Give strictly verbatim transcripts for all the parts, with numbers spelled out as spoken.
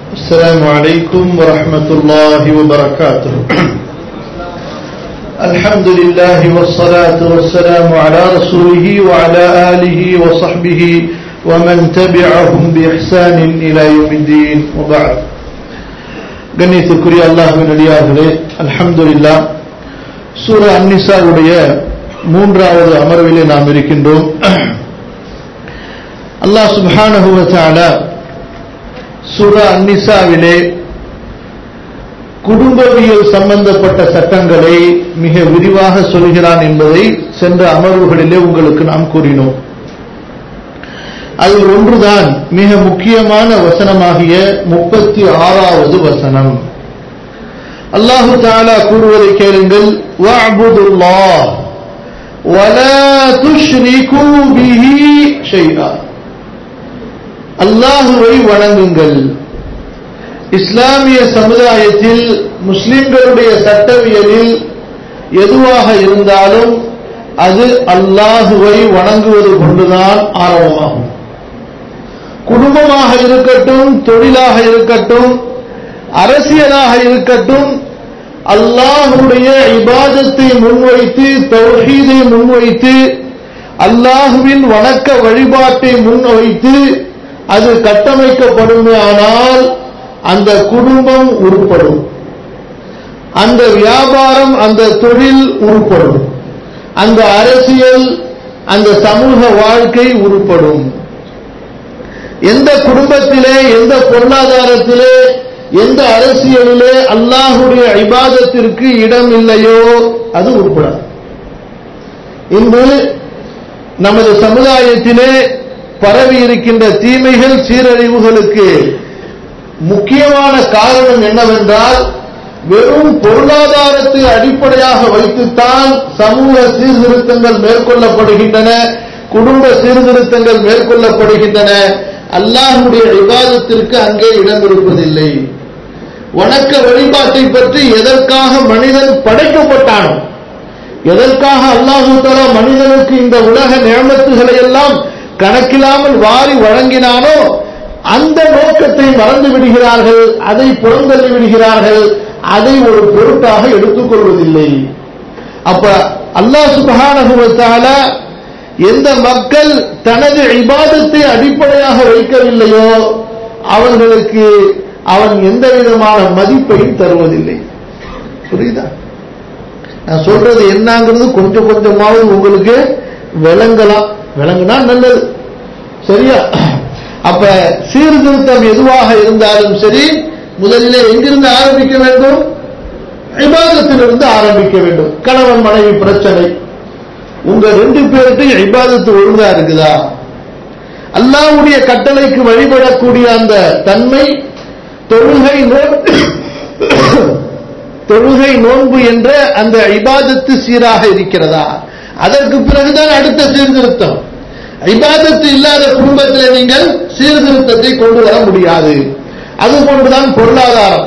السلام عليكم ورحمة الله وبركاته. الحمد لله والصلاة والسلام على رسوله وعلى آله وصحبه ومن تبعهم بإحسان إلى يوم الدين وبعد. கண்ணியத்திற்குரிய அல்லாஹ்வின் அடியார்களே, அல்ஹம்துலில்லாஹ், சூரா அன்-நிசாவுடைய மூன்றாவது அமர்விலே நாம் இருக்கின்றோம். அல்லாஹ் சுப்ஹானஹு வ தஆலா சூரா அன்-நிசாவிலே குடும்பவியல் சம்பந்தப்பட்ட சட்டங்களை மிக விரிவாக சொல்கிறான் என்பதை சென்ற அமர்வுகளிலே உங்களுக்கு நாம் கூறினோம். அதில் ஒன்றுதான் மிக முக்கியமான வசனமாகிய முப்பத்தி ஆறாவது வசனம். அல்லாஹு தஆலா கூறுவதை கேளுங்கள். வஅபுதுல்லாஹ் வலா துஷ்ரிகு பிஹி ஷைஆ. அல்லாஹுவை வணங்குங்கள். இஸ்லாமிய சமுதாயத்தில் முஸ்லிம்களுடைய சட்டவியலில் எதுவாக இருந்தாலும் அது அல்லாஹுவை வணங்குவது கொண்டுதான் ஆரம்பமாகும். குடும்பமாக இருக்கட்டும், தொழிலாக இருக்கட்டும், அரசியலாக இருக்கட்டும், அல்லாஹுடைய இபாதத்தை முன்வைத்து, தௌஹீதை முன்வைத்து, அல்லாஹுவின் வணக்க வழிபாட்டை முன்வைத்து அது கட்டமைக்கப்படுமே ஆனால் அந்த குடும்பம் உருப்படும், அந்த வியாபாரம், அந்த தொழில் உருப்படும், அந்த அரசியல், அந்த சமூக வாழ்க்கை உருப்படும். எந்த குடும்பத்திலே, எந்த பொருளாதாரத்திலே, எந்த அரசியலிலே அல்லாஹுடைய இபாதத்திற்கு இடம் இல்லையோ அது உருப்படாது. இன்று நமது சமுதாயத்திலே பரவி இருக்கின்ற தீமைகள், சீரழிவுகளுக்கு முக்கியமான காரணம் என்னவென்றால், வெறும் பொருளாதாரத்தை அடிப்படையாக வைத்துத்தான் சமூக சீர்திருத்தங்கள் மேற்கொள்ளப்படுகின்றன, குடும்ப சீர்திருத்தங்கள் மேற்கொள்ளப்படுகின்றன. அல்லாஹ்வுடைய இபாதத்திற்கு அங்கே இடம் இருப்பதில்லை. வணக்க வழிபாட்டை பற்றி எதற்காக மனிதன் படைக்கப்பட்டானோ, எதற்காக அல்லாஹ் தஆலா மனிதனுக்கு இந்த உலக நியமத்துகளை எல்லாம் கணக்கில்லாமல் வாரி வழங்கினானோ அந்த நோக்கத்தை மறந்து விடுகிறார்கள், அதை புறந்தள்ளி விடுகிறார்கள், அதை ஒரு பொருட்டாக எடுத்துக் கொள்வதில்லை. அப்ப அல்லாஹ் சுப்ஹானஹு வ தஆலா எந்த மக்கள் தனது இபாதத்தை அடிப்படையாக வைக்கவில்லையோ அவர்களுக்கு அவன் எந்த விதமான மதிப்பையும் தருவதில்லை. புரியுதா? நான் சொல்றது என்னங்கிறது கொஞ்சம் கொஞ்சமாவது உங்களுக்கு விளங்கலாம். விளங்குனா நல்லது, சரியா? அப்ப சீர்திருத்தம் எதுவாக இருந்தாலும் சரி, முதலிலே எங்கிருந்து ஆரம்பிக்க வேண்டும்? இபாதத்திலிருந்து ஆரம்பிக்க வேண்டும். கணவன் மனைவி பிரச்சனை, உங்க ரெண்டு பேருக்கு இபாதத்து ஒழுங்கா இருக்குதா? அல்லாஹ்வுடைய கட்டளைக்கு வழிபடக்கூடிய அந்த தன்மை, தொழுகை நோன்பு தொழுகை நோன்பு என்ற அந்த இபாதத்து சீராக இருக்கிறதா? அதற்கு பிறகுதான் அடுத்த சீர்திருத்தம். இபாதத்து இல்லாத குடும்பத்தில் நீங்கள் சீர்திருத்தத்தை கொண்டு வர முடியாது. அதுபோன்றுதான் பொருளாதாரம்.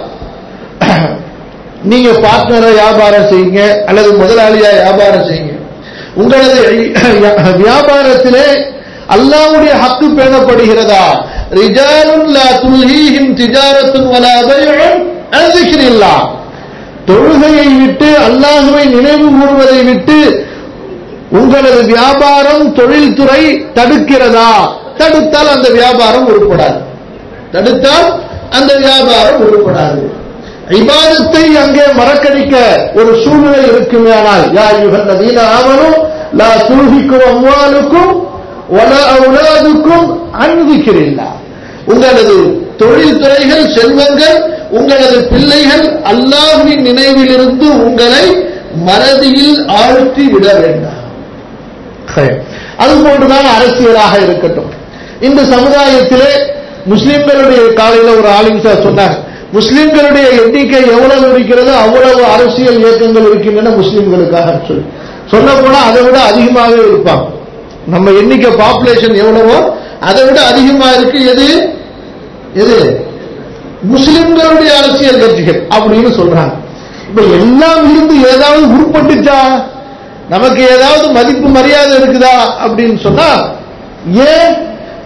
நீங்க பார்ட்னரா வியாபாரம் செய்யுங்க அல்லது முதலாளியா வியாபாரம் செய்யுங்க, உங்களது வியாபாரத்திலே அல்லாஹ்வுடைய ஹக்கு பேணப்படுகிறதா? ரிஜாலுன் லா துல்ஹீஹிம் திஜாரத்துன் வலா பைஉன் அன் ஸிக்ரில்லாஹ். தொழுகையை விட்டு, அல்லாஹ்வை நினைவு கூறுவதை விட்டு உங்களது வியாபாரம், தொழில்துறை தடுக்கிறதா? தடுத்தால் அந்த வியாபாரம் உருப்படாது. தடுத்தால் அந்த வியாபாரம் உருப்படாது. இபாதத்தை அங்கே மறக்கடிக்க ஒரு சூழ்நிலை இருக்குமேயானால், யா அய்யுஹல்லதீன ஆமனூ லா துல்ஹிக்கும் அம்வாலுக்கும் வலா அவுலாதுக்கும் அன் ஸிக்ரில்லாஹ். உங்களது தொழில்துறைகள், செல்வங்கள், உங்களது பிள்ளைகள் அல்லாஹ்வின் நினைவிலிருந்து உங்களை மறதியில் ஆழ்த்தி விட வேண்டாம். அதுபோன்றுதான் அரசியலாக இருக்கட்டும். இந்த சமுதாயத்திலே முஸ்லிம்களுடைய, காலையில் ஒரு ஆலிம் சார் சொன்னார், முஸ்லிம்களுடைய எண்ணிக்கை எவ்வளவு இருக்கிறதோ அவ்வளவு அரசியல் இயக்கங்கள் இருக்கின்றன முஸ்லிம்களுக்காக சொல்லி. சொல்ல போனா அதை விட அதிகமாகவே இருப்பாங்க. நம்ம எண்ணிக்கை பாப்புலேஷன் எவ்வளவோ அதை விட அதிகமா இருக்கு. எது எது முஸ்லிம்களுடைய அரசியல் கட்சிகள் அப்படின்னு சொல்றாங்க. இப்ப எல்லாம் இருந்து ஏதாவது உருப்பட்டுச்சா, நமக்கு ஏதாவது மதிப்பு மரியாதை இருக்குதா அப்படின்னு சொன்னா, ஏன்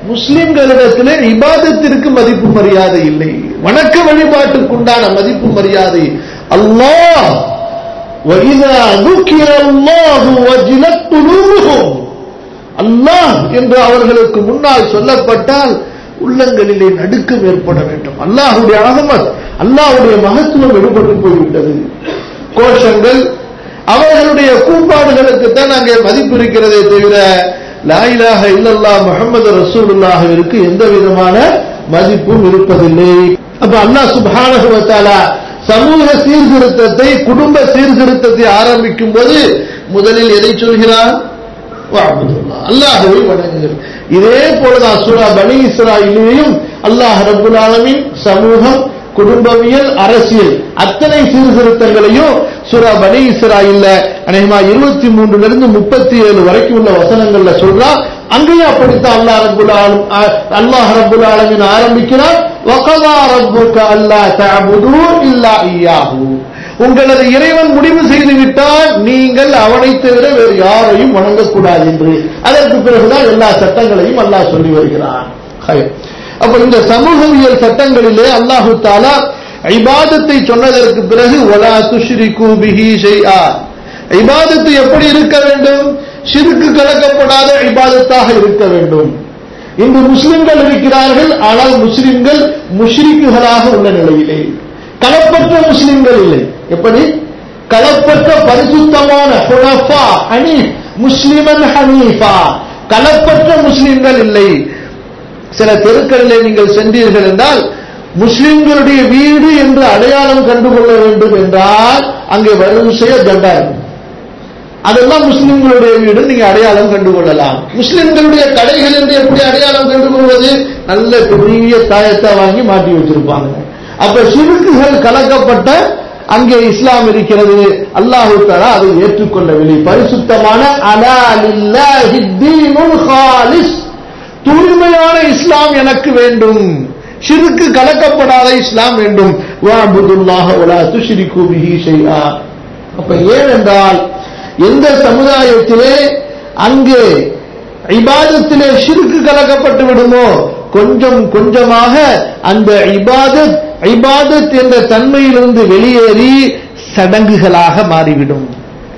முஸ்லிம்களிடத்திலே இபாதத்திற்கு மதிப்பு மரியாதை இல்லை, வணக்க வழிபாட்டுக்குண்டான மதிப்பு மரியாதை. அல்லாஹ் وَإِذَا ذُكِرَ اللَّهُ وَجِلَتْ قُلُوبُهُمْ, அல்லாஹ் என்று அவர்களுக்கு முன்னால் சொல்லப்பட்டால் உள்ளங்களிலே நடுக்கம் ஏற்பட வேண்டும். அல்லாஹ்வுடைய அஸமத், அல்லாஹ்வுடைய மகத்துவம் எடுபட்டு போய்விட்டது. கோஷங்கள், அவர்களுடைய கூப்பாடுகளுக்கு தான் அங்கே மதிப்பு இருக்கிறதே தவிர லா இலாஹ இல்லல்லாஹ் முஹம்மது ரசூலுல்லாஹ்விற்கு எந்த விதமான மதிப்பும் இருப்பதில்லை. அப்ப அல்லாஹ் சுப்ஹானஹு வ தஆலா சமூக சீர்திருத்தத்தை, குடும்ப சீர்திருத்தத்தை ஆரம்பிக்கும் போது முதலில் எதை சொல்கிறார்? அல்லாஹ்வை வணங்குங்கள். இதே போலதான் சூரா பனி இஸ்ராயீலையும் அல்லாஹ் ரப்பல் ஆலமீன் சமூகம், குடும்பவியல், அரசியல் அத்தனை சீர்திருத்தங்களையும் சூரா பனி இஸ்ராயீல்ல அநேகமா இருபத்தி மூன்றுல இருந்து முப்பத்தி ஏழு வரைக்கும் உள்ள வசனங்கள்ல சொல்றா. அங்கேயும் அப்படித்தான் அல்லாஹ் ரப்பல் ஆலமீன் அல்லாஹ் ரப்பல் ஆலமீன் ஆரம்பிக்கிறார். வகதா ரப்புக அல்லா தஅபுது இல்லா இய்யாஹு, உங்களது இறைவன் முடிவு செய்து விட்டால் நீங்கள் அவனை தவிர வேறு யாரையும் வணங்கக்கூடாது என்று. அதற்கு பிறகுதான் எல்லா சட்டங்களையும் அல்லாஹ் சொல்லி வருகிறான். அப்ப இந்த சமூகவியல் சட்டங்களிலே அல்லாஹு தஆலா இபாதத்தை சொன்னதற்கு பிறகு வலா துஷ்ரிகு பிஹி ஷைஆ, இபாதத்து எப்படி இருக்க வேண்டும்? ஷிர்க் கலக்கப்படாத இபாதத்தாக இருக்க வேண்டும். இன்று முஸ்லிம்கள் இருக்கிறார்கள், ஆனால் முஸ்லிம்கள் முஷ்ரிக்குகளாக உள்ள நிலையிலே, களப்பற்ற முஸ்லிம்கள் இல்லை. எப்படி? களப்பற்ற பரிசுத்தமான ஹுனஃபா ஹனீஃப், முஸ்லிமன் ஹனீஃபா, களப்பற்ற முஸ்லிம்கள் இல்லை. சில தெருக்களிலே நீங்கள் சென்றீர்கள் என்றால் முஸ்லிம்களுடைய வீடு என்று அடையாளம் கண்டுகொள்ள வேண்டும் என்றால் அங்கே வரிசைய தண்டா இருக்கும். அதெல்லாம் முஸ்லிம்களுடைய வீடு, நீங்க அடையாளம் கண்டுகொள்ளலாம். முஸ்லிம்களுடைய கடைகள் என்று எப்படி அடையாளம் கண்டுகொள்வது? நல்ல பெரிய தாயத்தை வாங்கி மாட்டி வச்சிருப்பாங்க. அப்ப ஷிர்க்குகள் கலக்கப்பட்ட அங்கே இஸ்லாம் இருக்கிறது. அல்லாஹ் தஆலா அதை ஏற்றுக்கொள்ளவில்லை. பரிசுத்தமான அலா லில்லாஹி தீனுல் காலிஸ், தூய்மையான இஸ்லாம் எனக்கு வேண்டும், ஷிர்க் கலக்கப்படாத இஸ்லாம் வேண்டும். வஅபுதுல்லாஹ வலா துஷ்ரிகு பிஹி ஷைஆ. அப்ப ஏனென்றால் எந்த சமுதாயத்திலே அங்கே இபாதத்திலே ஷிர்க் கலக்கப்பட்டு விடுமோ கொஞ்சம் கொஞ்சமாக அந்த இபாதத் இபாதத் என்ற தன்மையிலிருந்து வெளியேறி சடங்குகளாக மாறிவிடும்.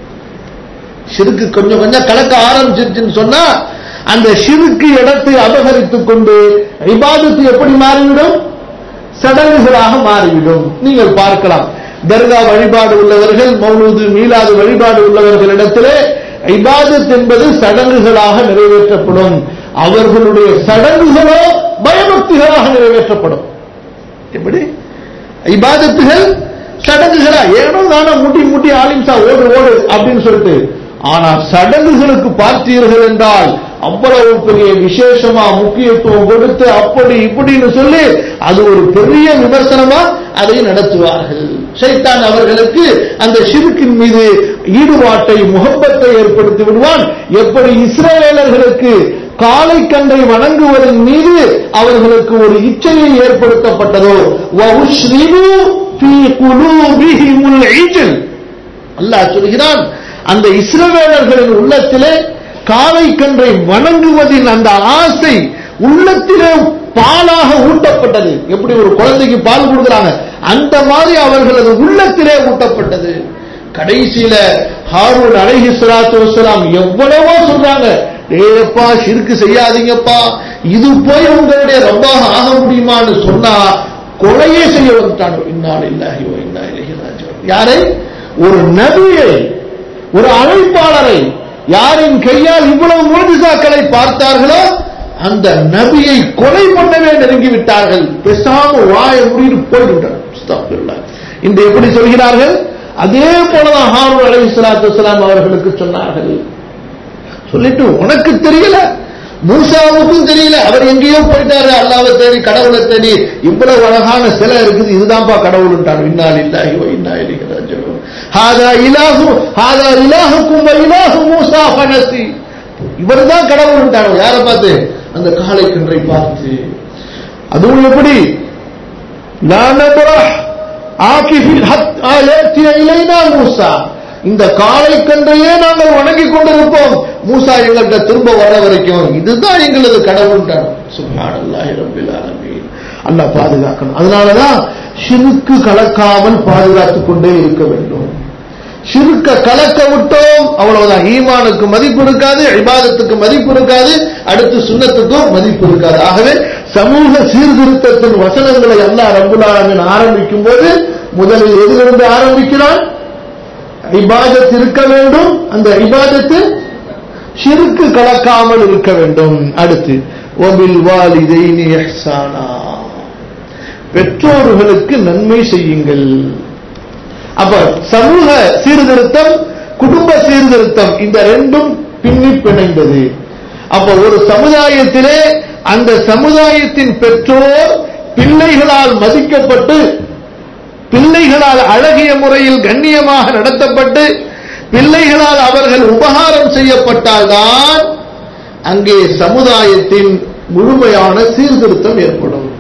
ஷிர்க் கொஞ்சம் கொஞ்சம் கலக்க ஆரம்பிச்சிருச்சுன்னு சொன்னா அந்த ஷிர்க் இடத்தை அபகரித்துக் கொண்டு இபாதத்து எப்படி மாறிவிடும்? சடங்குகளாக மாறிவிடும். நீங்கள் பார்க்கலாம், தர்கா வழிபாடு உள்ளவர்கள், மௌலூது மீலாது வழிபாடு உள்ளவர்களிடத்திலே இபாதத் என்பது சடங்குகளாக நிறைவேற்றப்படும். அவர்களுடைய சடங்குகளோ பயபக்திகளாக நிறைவேற்றப்படும். எப்படி? இபாதத்துகள் சடங்குகளா ஏனோ தானோ முட்டி முட்டி ஆலிம்சா ஓடு ஓடு அப்படின்னு சொல்லிட்டு, ஆனால் சடங்குகளுக்கு பார்த்தீர்கள் என்றால் அவ்வளவு பெரிய விசேஷமா முக்கியத்துவம் கொடுத்து அப்படி இப்படின்னு சொல்லி அது ஒரு பெரிய விமர்சனமா அதை நடத்துவார்கள். ஷைத்தான் அவர்களுக்கு அந்த ஷிர்கின் மீது ஈடுபாட்டை, முகப்பத்தை ஏற்படுத்தி விடுவான். எப்படி இஸ்ரவேலர்களுக்கு காளை கன்றை வணங்குவதன் மீது அவர்களுக்கு ஒரு இச்சையை ஏற்படுத்தப்பட்டதோ, அல்லாஹ் சொல்கிறான் அந்த இஸ்ரவேலர்களின் உள்ளத்திலே காளை கன்றை வணங்குவதின் அந்த ஆசை உள்ளத்திலே பாலாக ஊட்டப்பட்டது. எப்படி ஒரு குழந்தைக்கு பால் கொடுக்கிறாங்க அந்த மாதிரி அவர்களது உள்ளத்திலே ஊட்டப்பட்டது. கடைசியில ஹாரூன் அலைஹிஸ்ஸலாத்து வஸ்ஸலாம் எவ்வளவோ சொல்றாங்க, ஏப்பா ஷிர்க் செய்யாதீங்கப்பா, இது போய் உங்களுடைய ரப்பாக ஆக முடியுமான்னு சொன்னா கொலையே செய்ய வந்துட்டாங்க. இன்னா லில்லாஹி வ இன்னா இலைஹி ராஜிஊன். யாரை? ஒரு நபியை, ஒரு அழைப்பாளரை, யாரின் கையால் இவ்வளவு முஅஜிசாக்களை பார்த்தார்களோ அந்த நபியை கொலை பண்ணவே நெருங்கி விட்டார்கள். பேசாம வாயை மூடிட்டு போய்விட்டார். அஸ்தக்ஃபிருல்லாஹ். இன்று எப்படி சொல்கிறார்கள்? அதே போலதான் ஹாரூன் அலைஹிஸ்ஸலாத்து வஸ்ஸலாம் அவர்களுக்கு சொன்னார்கள். சொல்லிட்டு உனக்கு தெரியல, மூசாவுக்கும் தெரியல, அவர் எங்கேயோ போயிட்டாரு, அல்லாஹ்வை தேடி கடவுளை தேடி, இவ்வளவு அழகான சிலை இருக்குது, இதுதான்ப்பா கடவுள்ன்றான். இன்னா லில்லாஹி வ இன்னா இலைஹி ராஜிஊன். ஹாதா இலாஹு ஹாதா இலாஹுக்கும் வ இலாஹு மூஸா ஃபனசி. இவர்தான் கடவுள்ன்றாங்க. யாரை பார்த்து? அந்த காளை கன்றை பார்த்து. அதுவும் எப்படி? லா நபரஹ் ஆகிஃபில் ஹத்தா யஅதி இலைனா மூஸா. இந்த காளை கன்றையே நாங்கள் வணங்கிக் கொண்டிருப்போம் மூசா எங்கள்கிட்ட திரும்ப வர வரைக்கும், இதுதான் எங்களது கடவுள்ன்றாங்க. சுப்ஹானல்லாஹி ரப்பில் ஆலமீன். அல்லாஹ் பாதுகாக்கணும். அதனாலதான் ஷிர்க்கு கலக்காமல் பாதுகாத்துக் கொண்டே இருக்க வேண்டும். ஷிர்க்க கலக்க விட்டோம் அவ்வளவுதான், ஈமானுக்கு மதிப்பு இருக்காது, இபாதத்துக்கு மதிப்பு இருக்காது, அடுத்து சுன்னத்துக்கும் மதிப்பு இருக்காது. ஆகவே சமூக சீர்திருத்தத்தின் வசனங்களை அல்லாஹ் ரப்பல் ஆலமீன் ஆரம்பிக்கும் போது முதலில் எதிலிருந்து ஆரம்பிக்கிறான்? இபாதத் இருக்க வேண்டும், அந்த இபாதத்து ஷிர்க்கு கலக்காமல் இருக்க வேண்டும். அடுத்து வபில் வாலிதைனி இஹ்சானா, பெற்றோர்களுக்கு நன்மை செய்யுங்கள். அப்ப சமூக சீர்திருத்தம், குடும்ப சீர்திருத்தம், இந்த ரெண்டும் பின்னி பிணைந்தது. அப்ப ஒரு சமுதாயத்திலே அந்த சமுதாயத்தின் பெற்றோர் பிள்ளைகளால் மதிக்கப்பட்டு, பிள்ளைகளால் அழகிய முறையில் கண்ணியமாக நடத்தப்பட்டு, பிள்ளைகளால் அவர்கள் உபகாரம் செய்யப்பட்டால்தான் அங்கே சமுதாயத்தின் முழுமையான சீர்திருத்தம் ஏற்படும்.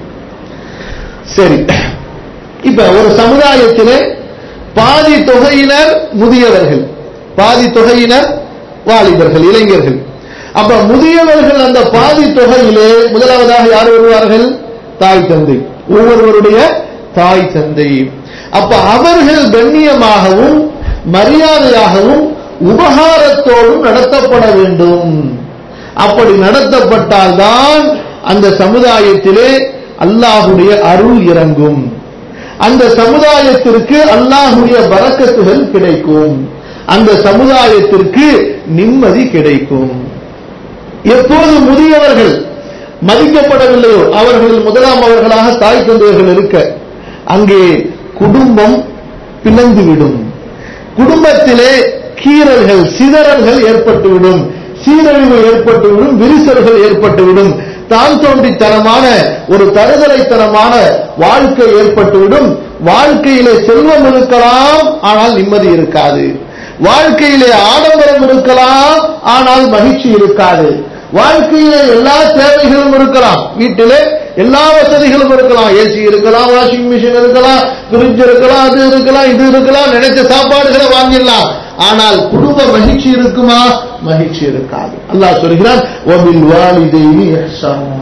சரி, இப்ப ஒரு சமுதாயத்திலே பாதி தொகையினர் முதியவர்கள், பாதி தொகையினர் வாலிபர்கள், இளைஞர்கள். அப்ப முதியவர்கள் அந்த பாதி தொகையிலே முதலாவதாக யார் வருவார்கள்? தாய் தந்தை, ஒவ்வொருவருடைய தாய் தந்தை. அப்ப அவர்கள் கண்ணியமாகவும் மரியாதையாகவும் உபகாரத்தோடும் நடத்தப்பட வேண்டும். அப்படி நடத்தப்பட்டால்தான் அந்த சமுதாயத்திலே அல்லாஹுடைய அருள் இறங்கும், அந்த சமுதாயத்திற்கு அல்லாஹுடைய பரக்கத்துகள் கிடைக்கும், அந்த சமுதாயத்திற்கு நிம்மதி கிடைக்கும். எப்போது முதியவர்கள் மதிக்கப்படவில்லையோ அவர்கள் முதலாம் அவர்களாக தாய் தந்தையர்கள் இருக்க அங்கே குடும்பம் பிளந்துவிடும், குடும்பத்திலே கீறல்கள் சிதறல்கள் ஏற்பட்டுவிடும், சீரழிவு ஏற்பட்டுவிடும், விரிசல்கள் ஏற்பட்டுவிடும், தான் தோன்றித்தனமான ஒரு தருதலைத்தனமான வாழ்க்கை ஏற்பட்டுவிடும். வாழ்க்கையிலே செல்வம் இருக்கலாம் ஆனால் நிம்மதி இருக்காது, வாழ்க்கையிலே ஆடம்பரம் இருக்கலாம் ஆனால் மகிழ்ச்சி இருக்காது, வாழ்க்கையிலே எல்லா தேவைகளும் இருக்கலாம், வீட்டிலே எல்லா வசதிகளும் இருக்கலாம், ஏசி இருக்கலாம், வாஷிங் மிஷின் இருக்கலாம், ஃப்ரிட்ஜ் இருக்கலாம், அது இருக்கலாம், இது இருக்கலாம், நினைச்ச சாப்பாடுகளை வாங்கிடலாம், ஆனால் குடும்ப மகிழ்ச்சி இருக்குமா? மகிழ்ச்சி இருக்காது. அல்லாஹ் சொல்கிறான் வபில் வாலிதைனி இஹ்சானா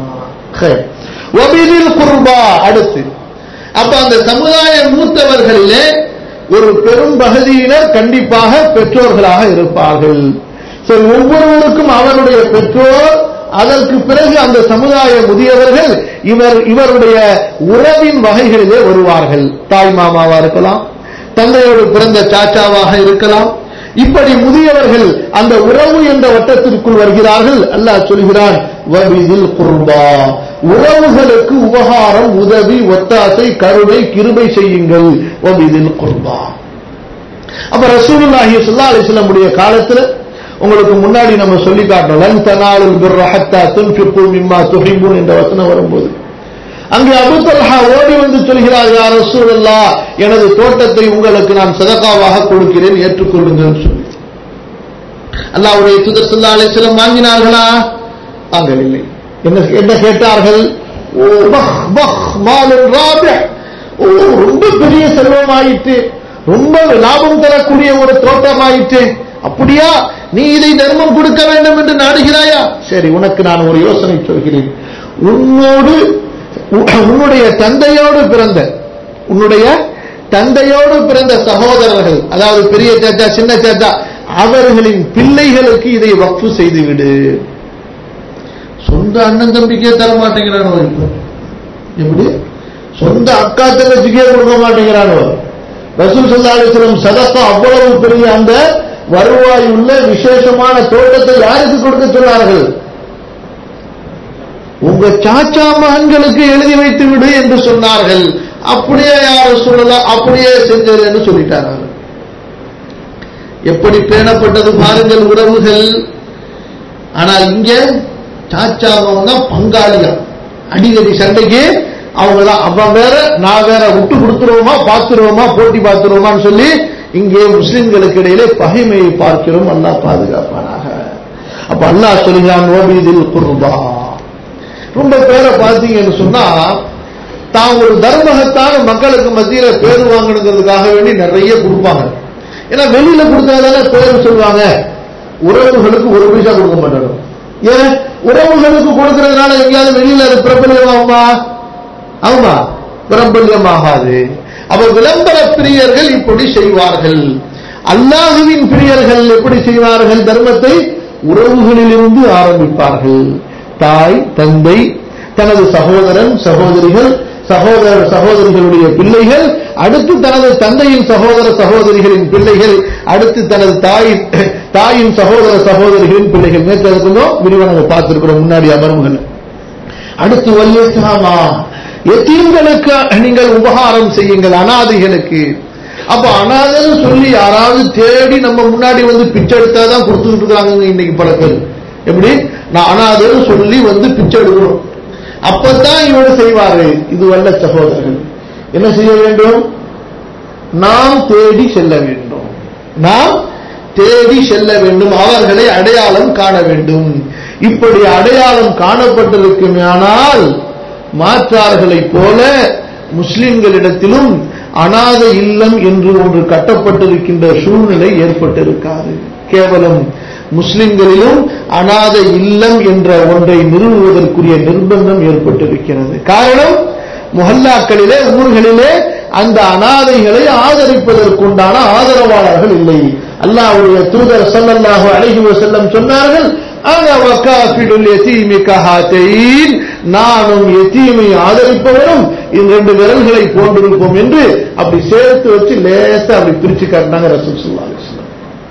வபிதில் குர்பா. அடுத்து அப்ப அந்த சமுதாய மூத்தவர்களிலே ஒரு பெரும் பகுதியினர் கண்டிப்பாக பெற்றோர்களாக இருப்பார்கள். சரி, ஒவ்வொருவருக்கும் அவருடைய பெற்றோர், அதற்கு பிறகு அந்த சமுதாய முதியவர்கள் இவர் இவருடைய உறவின் வகைகளிலே வருவார்கள். தாய் மாமாவா இருக்கலாம், தந்தையோடு பிறந்த சாச்சாவாக இருக்கலாம். இப்படி முதியவர்கள் அந்த உறவு என்ற வட்டத்திற்குள் வருகிறார்கள். அல்லாஹ் சொல்கிறான் வபிதில் குர்பா, உறவுகளுக்கு உபகாரம், உதவி, ஒத்தாசை, கருணை, கிருபை செய்யுங்கள். வபிதில் குர்பா. அப்ப ரசூலுல்லாஹி ஸல்லல்லாஹு அலைஹி வஸல்லம் உடைய காலத்துல உங்களுக்கு முன்னாடி நம்ம சொல்லி காட்டணும், லன் தனாலுல் பிர்ர ஹத்தா துன்ஃபிகு மிம்மா துஹிப்பூன் என்ற வசனம் வரும்போது அங்கே அபூ தல்ஹா ஓடி வந்து சொல்கிறார், யா ரசூலல்லாஹ், எனது தோட்டத்தை உங்களுக்கு நான் சதகாவாக கொடுக்கிறேன், ஏற்றுக்கொள்ளுங்கள் சொல்லி. அல்லாஹ்வுடைய தூதர் ஸல்லல்லாஹு அலைஹி வஸல்லம் வாங்கினார்களா? வாங்கவில்லை. என்ன என்ன கேட்டார்கள்? ஓ பஹ் பஹ் மாலுன் ராபிஹ், ஓ ரொம்ப பெரிய செல்வமாயிற்று, ரொம்ப லாபம் தரக்கூடிய ஒரு தோட்டமாயிற்று, அப்படியா? நீ இதை தர்மம் கொடுக்க வேண்டும் என்று நாடுகிறாயா? சரி, உனக்கு நான் ஒரு யோசனை சொல்கிறேன். உன்னோடு உன்னுடைய தந்தையோடு பிறந்த உன்னுடைய தந்தையோடு பிறந்த சகோதரர்கள், அதாவது பெரிய சாச்சா சின்ன சாச்சா, அவர்களின் பிள்ளைகளுக்கு இதை வக்ஃபு செய்துவிடு. சொந்த அண்ணன் தம்பிக்கே தர மாட்டேங்கிறானோ, எப்படி சொந்த அக்கா தங்கச்சிக்கே கொடுக்க மாட்டேங்கிறானோ. ரசூல் ஸல்லல்லாஹு அலைஹி வஸல்லம் சதகா அவ்வளவு பெரிய அந்த வருவாய் உள்ள விசேஷமான தோட்டத்தை யாருக்கு கொடுக்க சொன்னார்கள்? உங்க சாச்சா மகன்களுக்கு எழுதி வைத்து விடு என்று சொன்னார்கள். அப்படியே யாரும் சொல்லலாம், அப்படியே செஞ்சது என்று சொல்லிட்டார்கள். எப்படி பேணப்பட்டது பாருங்கள் உறவுகள். ஆனால் இங்க சாச்சா மகன் தான் பங்காளியா, அடிக்கடி சண்டைக்கு அவங்க தான், அவன் வேற நான் வேற, விட்டு கொடுத்துருவோமா பார்த்துருவோமா போட்டி பார்த்துருவோமான்னு சொல்லி இங்கே முஸ்லிம்களுக்கு இடையிலே பகைமையை பார்க்கிறோம். அல்லாஹ் பாதுகாப்பானாக. அப்ப அல்லாஹ் சொல்கிறான் வபிதில் குர்பா. ரொம்ப பேரை பார்த்தீங்கன்னு சொன்னா தான் ஒரு தர்மகத்தான மக்களுக்கு மத்தியில பேரு வாங்கணுங்கிறதுக்காக வேண்டி நிறைய கொடுப்பாங்க. ஏன்னா வெளியில கொடுத்தாதான பேரு சொல்லுவாங்க, உறவுகளுக்கு ஒரு பைசா கொடுக்க மாட்டாங்க. ஏன்? உறவுகளுக்கு கொடுக்கிறதுனால எங்கேயாவது வெளியில அது பிரபல்யமாகுமா? ஆமா, பிரபல்யமாகாது. அப்ப விளம்பர பிரியர்கள் இப்படி செய்வார்கள். அல்லாஹுவின் பிரியர்கள் எப்படி செய்வார்கள்? தர்மத்தை உறவுகளிலிருந்து ஆரம்பிப்பார்கள். தாய், தந்தை, தனது சகோதரன், சகோதரிகள், சகோதர சகோதரிகளுடைய பிள்ளைகள், அடுத்து தனது தந்தையின் சகோதர சகோதரிகளின் பிள்ளைகள், அடுத்து தனது தாயின் தாயின் சகோதர சகோதரிகளின் பிள்ளைகள். நேற்று அதுக்கும் விரிவாக பார்த்திருக்கிறோம் முன்னாடி அமர்வுகள். அடுத்து வல்யதாமா, யதீம்களுக்கு நீங்கள் உபகாரம் செய்யுங்கள், அனாதைகளுக்கு. அப்ப அனாதைன்னு சொல்லி யாராவது தேடி நம்ம முன்னாடி வந்து பிச்சை எடுத்தாதான் கொடுத்துட்டு இருக்காங்க இன்னைக்கு பல பேர். எப்படி? நான் அனாதைன்னு சொல்லி வந்து பிச்சை எடுக்கிறோம், அப்பதான் இவரு செய்வாரு. இது வல்ல சகோதரர்கள் என்ன செய்ய வேண்டும்? நாம் தேடி செல்ல வேண்டும், நாம் தேடி செல்ல வேண்டும், அவர்களை அடையாளம் காண வேண்டும். இப்படி அடையாளம் காணப்பட்டிருக்குமானால் மாற்றார்களை போல முஸ்லிம்களிடத்திலும் அனாதை இல்லம் என்று ஒன்று கட்டப்பட்டிருக்கின்ற சூழ்நிலை ஏற்பட்டிருக்காது. கேவலம் முஸ்லிம்களிலும் அனாதை இல்லம் என்ற ஒன்றை நிறுவுவதற்குரிய நிர்பந்தம் ஏற்பட்டிருக்கிறது. காரணம், முஹல்லாக்களிலே, ஊர்களிலே அந்த அனாதைகளை ஆதரிப்பதற்குண்டான ஆதரவாளர்கள் இல்லை. அல்லாஹ்வுடைய தூதர் ஸல்லல்லாஹு அலைஹி வஸல்லம் சொன்னார்கள், அன வகாஃபிலுல் யதீமி கஹாதைன், நானும் யதீமை ஆதரிப்பவரும் இந்த ரெண்டு விரல்களை போன்றிருப்போம் என்று அப்படி சேர்த்து வச்சு லேசா அப்படி பிரிச்சு காட்டினாங்க ரசூல் ஸல்லல்லாஹு அலைஹி வஸல்லம்.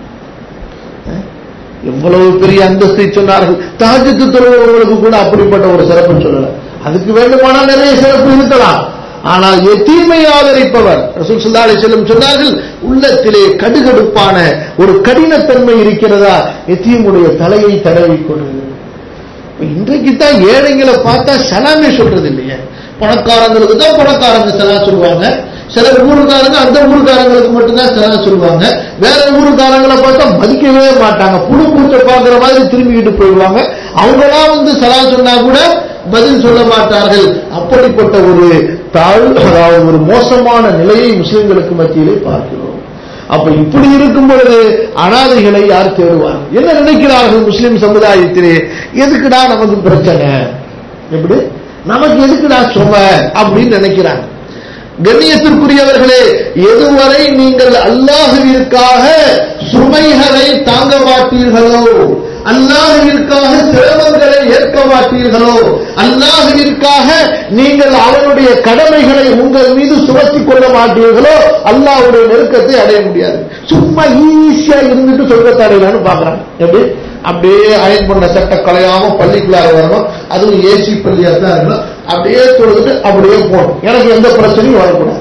எவ்வளவு பெரிய அந்தஸ்தை சொன்னார்கள். தஹஜ்ஜுத் தொழுபவர்களுக்கு கூட அப்படிப்பட்ட ஒரு சிறப்பு சொல்லல. அதுக்கு வேண்டுமானால் நிறைய சிறப்பு இருக்கலாம். ஆனால் யதீமை ஆதரிப்பவர் ரசூல் ஸல்லல்லாஹு அலைஹி வஸல்லம் சொன்னார்கள், உள்ளத்திலே கடுகடுப்பான ஒரு கடினத்தன்மை இருக்கிறதா, யதீமுடைய தலையை தடவி கொடு. இன்றைக்கு தான் ஏழைங்களை பார்த்தா சலாமே சொல்றது இல்லையே. பணக்காரங்களுக்கு தான் பணக்காரங்க சலா சொல்லுவாங்க, சில ஊருக்காரங்க அந்த ஊருக்காரங்களுக்கு மட்டும்தான் சலா சொல்லுவாங்க, வேற ஊருக்காரங்களை பார்த்தா மதிக்கவே மாட்டாங்க, புழு பூச்சை பார்க்கிற மாதிரி திரும்பிக்கிட்டு போயிடுவாங்க. அவங்களா வந்து சலா சொன்னா கூட பதில் சொல்ல மாட்டார்கள். அப்படிப்பட்ட ஒரு தாழ், அதாவது ஒரு மோசமான நிலையை முஸ்லிம்களுக்கு மத்தியிலே பார்க்கிறோம். அப்ப இப்படி இருக்கும் பொழுது அனாதைகளை யார் தேடுவார்? என்ன நினைக்கிறார்கள் முஸ்லிம் சமுதாயத்திலே? எதுக்குடா நமக்கு பிரச்சனை, எப்படி நமக்கு எதுக்குடா சுமை அப்படின்னு நினைக்கிறாங்க. கண்ணியத்திற்குரியவர்களே, எதுவரை நீங்கள் அல்லாஹ்விற்காக சுமைகளை தாங்க மாட்டீர்களோ, அல்லாஹ்விற்காக சிரமங்களை ஏற்க மாட்டீர்களோ, அல்லாஹ்விற்காக நீங்கள் அவனுடைய கடமைகளை உங்கள் மீது சுமத்திக் கொள்ள மாட்டீர்களோ, அல்லாஹ்வுடைய நெருக்கத்தை அடைய முடியாது. சும்மா ஈஸியா இருந்துட்டு சொர்க்கத்தை அடையலான்னு பாக்குறாங்க. எப்படி? அப்படியே அயன் பண்ண சட்டை கலையாம பள்ளிக்குள்ளார வரணும், அதுவும் ஏசி பள்ளியா தான் இருக்கணும், அப்படியே தொழுதுட்டு அப்படியே போகணும், எனக்கு எந்த பிரச்சனையும் வரக்கூடாது.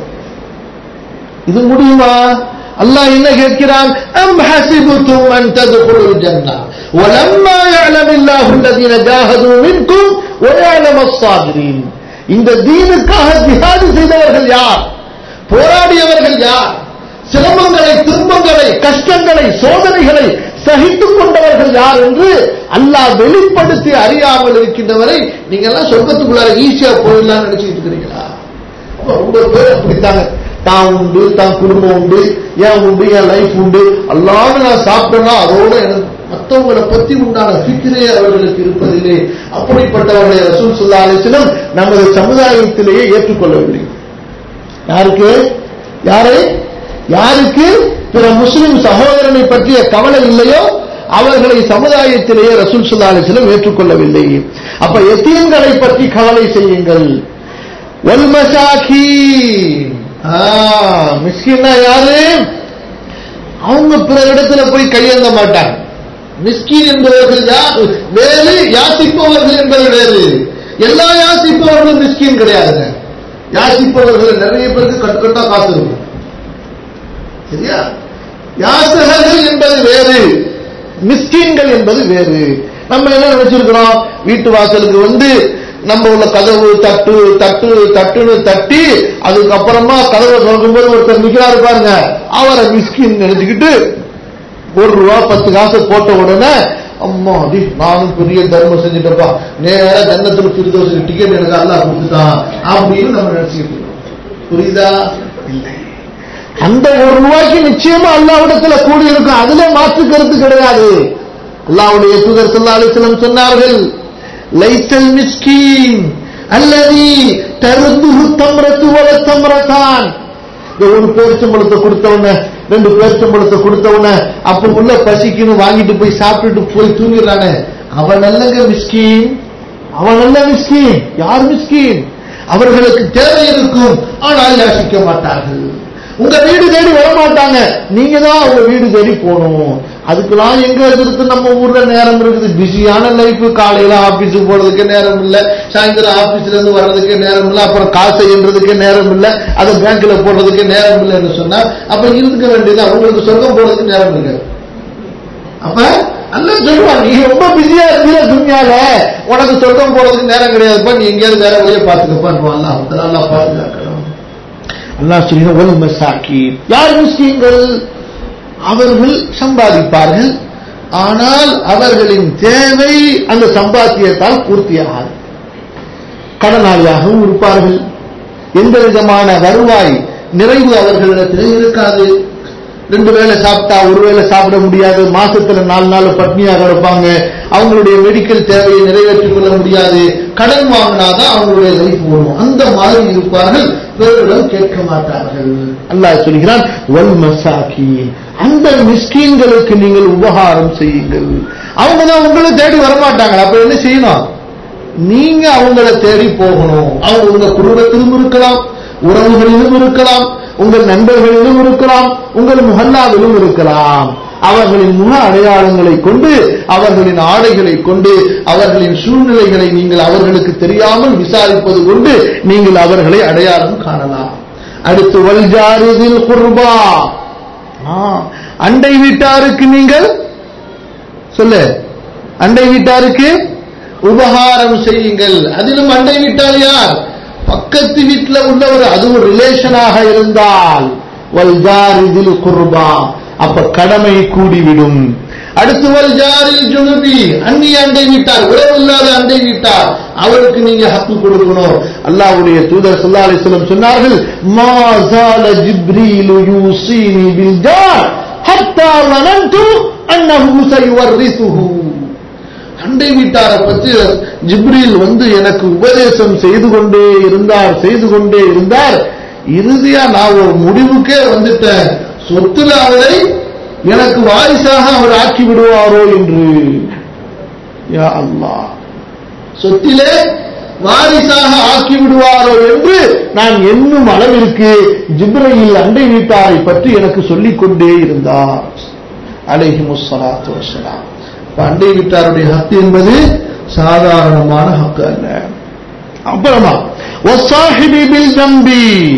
இது முடியுமா? அல்லாஹ் என்ன கேட்கிறான்? அம் ஹஸிபுதும் அன் தத்குலுல் ஜன்னah வலம்மா யஅலமில்லாஹு அல்லதீன ஜாஹது மின்கும் வ யஅலமஸ் ஸாபிரீன். இந்த தீனுக்காக ஜிஹாது செய்தவர்கள் யார்? போராடியவர்கள் யார்? சிரமங்களை, துன்பங்களை, கஷ்டங்களை, சோதனைகளை சகித்துக் கொண்டவர்கள் யார் என்று அல்லாஹ் வெளிப்படுத்தி அறியாமல் இருக்கின்றவரை நீங்க எல்லாம் சொர்க்கத்துக்குள்ளார ஈஸியா போயிடலாம் நினைச்சுட்டு இருக்கிறீங்களா? ரொம்ப பேர் அப்படித்தாங்க. தான் உண்டு, தான் குடும்பம் உண்டு, ஏன் உண்டு, என் லைஃப் உண்டு, அல்லாம நான் சாப்பிட்டேன்னா அதோட எனக்கு மற்றவங்களை பத்தி உண்டான ஃபிக்ரே அவர்களுக்கு இருப்பதில்லை. அப்படிப்பட்டவர்களை ரசூல் ஸல்லல்லாஹு அலைஹி வஸல்லம் நமது சமுதாயத்திலேயே ஏற்றுக்கொள்ளவில்லை. யாருக்கு? யாரை? யாருக்கு பிற முஸ்லிம் சகோதரனை பற்றிய கவலை இல்லையோ அவர்களை சமுதாயத்திலேயே ரசூல் ஸல்லல்லாஹு அலைஹி வஸல்லம் ஏற்றுக்கொள்ளவில்லை. அப்ப யதீம்களை பற்றி கவலை செய்யுங்கள். வல் மசாகீன், மிஸ்கினா யாரு? அவங்க பிற இடத்துல போய் கையேந்த மாட்டாங்க. மிஸ்கின் என்பவர்கள் யார்? வேறு, யாசிப்பவர்கள் என்பது வேறு. எல்லா யாசிப்பவர்களும் மிஸ்கின் கிடையாதுங்க. யாசிப்பவர்கள் நிறைய பேருக்கு கட்டுக்கட்டா காசு இருக்கும், சரியா? யாசகர்கள் என்பது வேறு, மிஸ்கின்கள் என்பது வேறு. நம்ம என்ன நினைச்சிருக்கிறோம்? வீட்டு வாசலுக்கு வந்து நம்ம உள்ள கதவு தட்டு தட்டு தட்டுன்னு தட்டி அதுக்கப்புறமா கதவை திறக்கும்போது ஒருத்தர் நிக்கிறாரு பாருங்க, அவரை மிஸ்கின் நினைச்சுக்கிட்டு ஒரு ரூபா பத்து காசு போட்ட உடனே அம்மா அடி நானும் பெரிய தர்மம் செஞ்சுட்டப்பா, நேர ஜன்னத்துல ஃபிர்தௌஸ் டிக்கெட் எனக்கு அல்லாஹ் கொடுத்துட்டான் அப்படின்னு நம்ம நினைச்சுக்கிட்டு இருக்கோம். புரியுதா? இல்லை, அந்த ஒரு ரூபாய்க்கு நிச்சயமா அல்லாஹ்விடத்துல கூடி இருக்கும், அதுல மாற்று கருத்து கிடையாது. அல்லாஹ்வுடைய தூதர் ஸல்லல்லாஹு அலைஹி வஸல்லம் சொன்னார்கள், லைசல் மிஸ்கீன் அல்லதி தருதுஹு தம்ரத்து வல தம்ரதான். ஒரு பேரிச்சம்பழத்தை கொடுத்தவன, ரெண்டு பேரிச்சம்பழத்தை கொடுத்தவன, அப்ப உள்ள பசிக்குன்னு வாங்கிட்டு போய் சாப்பிட்டுட்டு போய் தூங்கிடுறானே, அவன் நல்லங்க மிஸ்கீன், அவன் நல்ல மிஸ்கீன். யார் மிஸ்கீன்? அவர்களுக்கு தேவை இருக்கும், ஆனால் யாசிக்க மாட்டார்கள். உங்க வீடு தேடி வரமாட்டாங்க, நீங்க தான் அவங்க வீடு தேடி போகணும். அதுக்கெல்லாம் எங்க இருக்கு நம்ம ஊர்ல நேரம் இருக்குது? பிஸியான லைஃப். காலையில ஆபீஸுக்கு போறதுக்கு நேரம் இல்ல, சாயந்தரம் ஆபீஸ்ல இருந்து வர்றதுக்கு நேரம் இல்ல, அப்புறம் காசை என்றதுக்கு நேரம் இல்ல, அதை பேங்க்ல போடுறதுக்கு நேரம் இல்லைன்னு சொன்னா அப்ப இருக்க வேண்டியது அவங்களுக்கு சொர்க்கம் போறதுக்கு நேரம் இருக்கு. அப்ப அல்ல சொல்லுவான், நீ ரொம்ப பிஸியா இருக்கிற துன்யால உனக்கு சொர்க்கம் போறதுக்கு நேரம் கிடையாதுப்பா, நீ எங்கேயாவது வேற வழியை பார்த்துக்கப்பா. நல்லா பாதுகாக்கணும். அல்லாஹ் சொல்லுங்க, வல் மசாக்கீன். யார் மிஸ்கீன்கள்? அவர்கள் சம்பாதிப்பார்கள், ஆனால் அவர்களின் தேவை அந்த சம்பாத்தியத்தால் பூர்த்தியாகாது. கடனாளியாகவும் இருப்பார்கள். எந்த விதமான வருவாய் நிறைவு அவர்களிடத்தில் இருக்காது. ரெண்டு வேளை சாப்பிட்டா ஒரு வேளை சாப்பிட முடியாது, மாசத்துல நாலு நாள் பட்னியாக இருப்பாங்க. அவங்களுடைய மெடிக்கல் தேவையை நிறைவேற்றிக் கொள்ள முடியாது. கடன் வாங்கினாதான் அவங்களுடைய லைஃப் வரும். அந்த மாதிரி இருப்பார்கள், பிறரிடம் கேட்க மாட்டார்கள். அல்லாஹ் சொல்கிறான், வல் மசாக்கீன். அந்த மிஸ்கீன்களுக்கு நீங்கள் உபகாரம் செய்யுங்கள். அவங்க தான் உங்களை தேடி வரமாட்டாங்க. அப்ப என்ன செய்யணும்? நீங்க அவங்களை தேடி போகணும். அவங்க உங்க குடும்பத்திலும் இருக்கலாம், உறவுகளிலும் இருக்கலாம், உங்கள் நண்பர்களிலும் இருக்கலாம், உங்கள் முஹல்லாவிலும் இருக்கலாம். அவர்களின் முக அடையாளங்களை கொண்டு, அவர்களின் ஆடைகளை கொண்டு, அவர்களின் சூழ்நிலைகளை நீங்கள் அவர்களுக்கு தெரியாமல் விசாரிப்பது கொண்டு நீங்கள் அவர்களை அடையாளம் காணலாம். அடுத்து வல்ஜாரிதில் குர்பா, அண்டை வீட்டாருக்கு நீங்கள் சொல்ல, அண்டை வீட்டாருக்கு உபகாரம் செய்யுங்கள். அதிலும் அண்டை வீட்டார் யார்? பக்கத்து வீட்டில் உள்ளவர், அது ஒரு ரிலேஷனாக இருந்தால் வல்ஜாரிதில் குர்பா, அப்ப கடமை கூடிவிடும். அடுத்து வல்ஜாரில் ஜுனுபி, அந்நிய அண்டை வீட்டார், உறவு இல்லாத அண்டை வீட்டார், அவருக்கு நீங்க ஹக்கு கொடுக்கணும். அல்லாஹ்வுடைய தூதர் ஸல்லல்லாஹு அலைஹி வஸல்லம் சொன்னார்கள், மா ஸால ஜிப்ரீலு யூஸீனி பில் ஜார் ஹத்தா வனன்து அன்னஹு சயுவர்ரிசுஹு. அண்டை வீட்டாரை பற்றி ஜிப்ரீல் வந்து எனக்கு உபதேசம் செய்து கொண்டே இருந்தார் செய்து கொண்டே இருந்தார் இறுதியா நான் ஒரு முடிவுக்கே வந்துட்டேன், சொத்துல அவரை எனக்கு வாரிசாக அவர் ஆக்கி விடுவாரோ என்று. யா அல்லாஹ், சொத்திலே வாரிசாக ஆக்கி விடுவாரோ என்று நான் என்னும் அளவிற்கு ஜிப்ரீல் அண்டை வீட்டாரை பற்றி எனக்கு சொல்லிக் கொண்டே இருந்தார் அலைஹிமுஸ் ஸலாத்து வஸ்ஸலாம். அண்டை வீட்டாருடைய ஹக்கு என்பது சாதாரணமான ஹக்கு அல்ல. அப்புறமா வஸாஹிபி பில் ஜம்பி,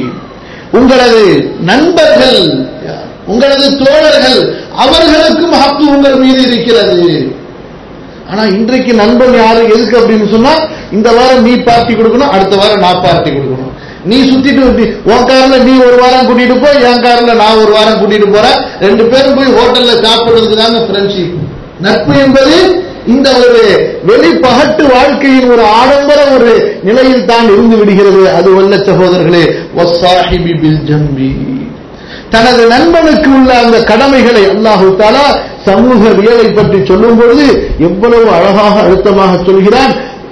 உங்களது நண்பர்கள், உங்களது தோழர்கள், அவர்களுக்கும் ஹக்கு உங்கள் மீது இருக்கிறது. ஆனா இன்றைக்கு நண்பன் யாரு எதுக்கு அப்படின்னு சொன்னா, இந்த வாரம் நீ பார்ட்டி கொடுக்கணும், அடுத்த வாரம் நான் பார்ட்டி கொடுக்கணும். நீ சுத்திட்டு உன் காரில் நீ ஒரு வாரம் கூட்டிட்டு போ, என் காரில் நான் ஒரு வாரம் கூட்டிட்டு போறேன், ரெண்டு பேரும் போய் ஹோட்டல்ல சாப்பிடுறதுக்கு தாங்க ஃப்ரெண்ட்ஷிப். நட்பு என்பது இந்த ஒரு வெளிப்பகட்டு வாழ்க்கையின் ஒரு ஆடம்பர ஒரு நிலையில் தான் இருந்து விடுகிறது. அது வல்ல சகோதரர்களே, வஸாஹிபி பில் ஜம்பி, தனது நண்பனுக்கு உள்ள அந்த கடமைகளை அல்லாஹு தஆலா சமூகவியலை பற்றி சொல்லும் பொழுது எவ்வளவு அழகாக அழுத்தமாக சொல்கிறான்.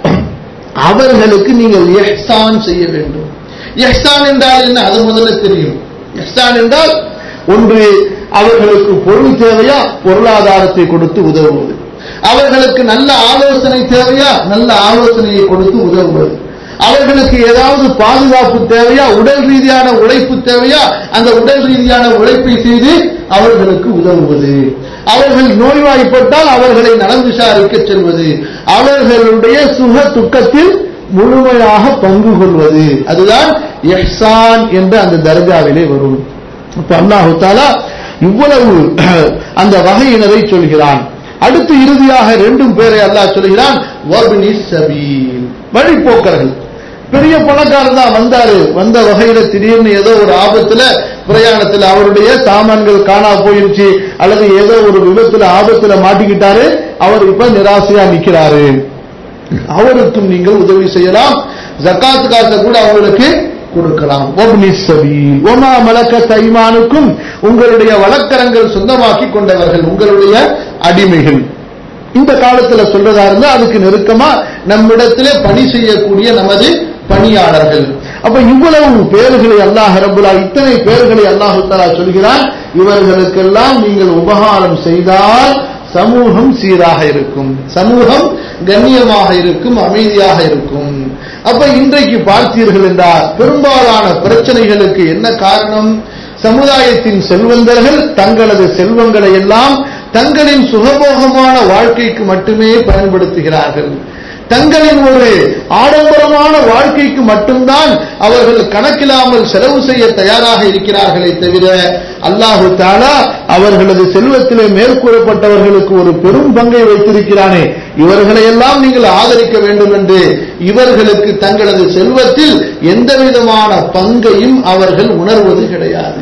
அவர்களுக்கு நீங்கள் இஹ்சான் செய்ய வேண்டும். இஹ்சான் என்றால் என்ன? அது முதல்ல தெரியும். இஹ்சான் என்றால் ஒன்று, அவர்களுக்கு பொருள் தேவையா, பொருளாதாரத்தை கொடுத்து உதவுவது. அவர்களுக்கு நல்ல ஆலோசனை தேவையா, நல்ல ஆலோசனையை கொடுத்து உதவுவது. அவர்களுக்கு ஏதாவது பாதுகாப்பு தேவையா, உடல் ரீதியான உழைப்பு தேவையா, அந்த உடல் ரீதியான உழைப்பை செய்து அவர்களுக்கு உதவுவது. அவர்கள் நோய்வாய்ப்பட்டால் அவர்களை நலம் விசாரிக்க செல்வது. அவர்களுடைய சுக துக்கத்தில் முழுமையாக பங்கு கொள்வது. அதுதான் இஹ்சான் என்ற அந்த தர்ஜாவிலே வரும். அப்ப அல்லாஹ் தஆலா இவ்வளவு அந்த வகையினரை சொல்கிறான். அடுத்து இறுதியாக ரெண்டும் பேரை அல்லாஹ் சொல்கிறான், வப்னி ஸபீல், வழிபோக்கர்கள். பெரிய பணக்காரர் தான் வந்தாரு, வந்த வகையில திடீர்னு ஏதோ ஒரு ஆபத்துல பிரயாணத்துல அவருடைய சாமான்கள் காணா போயிருச்சு, அல்லது ஏதோ ஒரு விபத்துல ஆபத்துல மாட்டிக்கிட்டாரு, அவர் இப்ப நிராசையா நிக்கிறாரு. அவருக்கும் நீங்கள் உதவி செய்யலாம். ஜகாத் காசை கூட அவங்களுக்கு கொடுக்கலாம். வப்னி ஸபீல் வமா மலக்கத் ஐமானுக்கும், உங்களுடைய வழக்கரங்கள் சொந்தமாக்கி கொண்டவர்கள், உங்களுடைய அடிமைகள். இந்த காலத்துல சொல்றதா இருந்தா அதுக்கு நெருக்கமா நம்மிடத்திலே பணி செய்யக்கூடிய நமது பணியாளர்கள். அப்ப இவ்வளவு பேர்களை அல்லாஹ் ரப்புல் இத்தனை பேர்களை அல்லாஹ் தஆலா சொல்கிறான். இவர்களுக்கெல்லாம் நீங்கள் உபகாரம் செய்தால் சமூகம் சீராக இருக்கும், சமூகம் கண்ணியமாக இருக்கும், அமைதியாக இருக்கும். அப்ப இன்றைக்கு பார்த்தீர்கள் என்றால் பெரும்பாலான பிரச்சனைகளுக்கு என்ன காரணம்? சமுதாயத்தின் செல்வந்தர்கள் தங்களது செல்வங்களை எல்லாம் தங்களின் சுகபோகமான வாழ்க்கைக்கு மட்டுமே பயன்படுத்துகிறார்கள். தங்களின் ஒரு ஆடம்பரமான வாழ்க்கைக்கு மட்டும்தான் அவர்கள் கணக்கில்லாமல் செலவு செய்ய தயாராக இருக்கிறார்களே தவிர அல்லாஹு தஆலா அவர்களது செல்வத்திலே மேற்கூறப்பட்டவர்களுக்கு ஒரு பெரும் பங்கை வைத்திருக்கிறானே, இவர்களை எல்லாம் நீங்கள் ஆதரிக்க வேண்டும் என்று இவர்களுக்கு தங்களது செல்வத்தில் எந்த விதமான பங்கையும் அவர்கள் உணர்வது கிடையாது.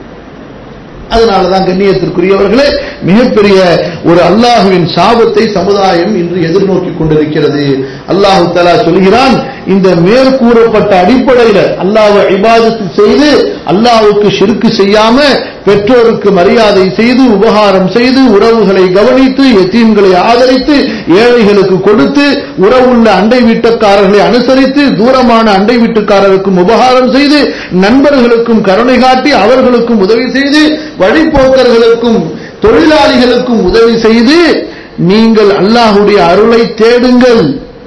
அதனாலதான் கண்ணியத்திற்குரியவர்களே மிகப்பெரிய ஒரு அல்லாஹுவின் சாபத்தை சமுதாயம் இன்று எதிர்நோக்கி கொண்டிருக்கிறது. அல்லாஹு தஆலா சொல்கிறான், இந்த மேற்கூறப்பட்ட அடிப்படையில் அல்லாஹ்வை இபாதத் செய்து அல்லாஹ்வுக்கு ஷிர்க் செய்யாம பெற்றோருக்கு மரியாதை செய்து உபகாரம் செய்து உறவுகளை கவனித்து யதீம்களை ஆதரித்து ஏழைகளுக்கு கொடுத்து உறவுள்ள அண்டை வீட்டுக்காரர்களை அனுசரித்து தூரமான அண்டை வீட்டுக்காரருக்கும் உபகாரம் செய்து நண்பர்களுக்கும் கருணை காட்டி அவர்களுக்கும் உதவி செய்து வழிபோக்கர்களுக்கும் தொழிலாளிகளுக்கும் உதவி செய்து நீங்கள் அல்லாஹ்வுடைய அருளை தேடுங்கள்.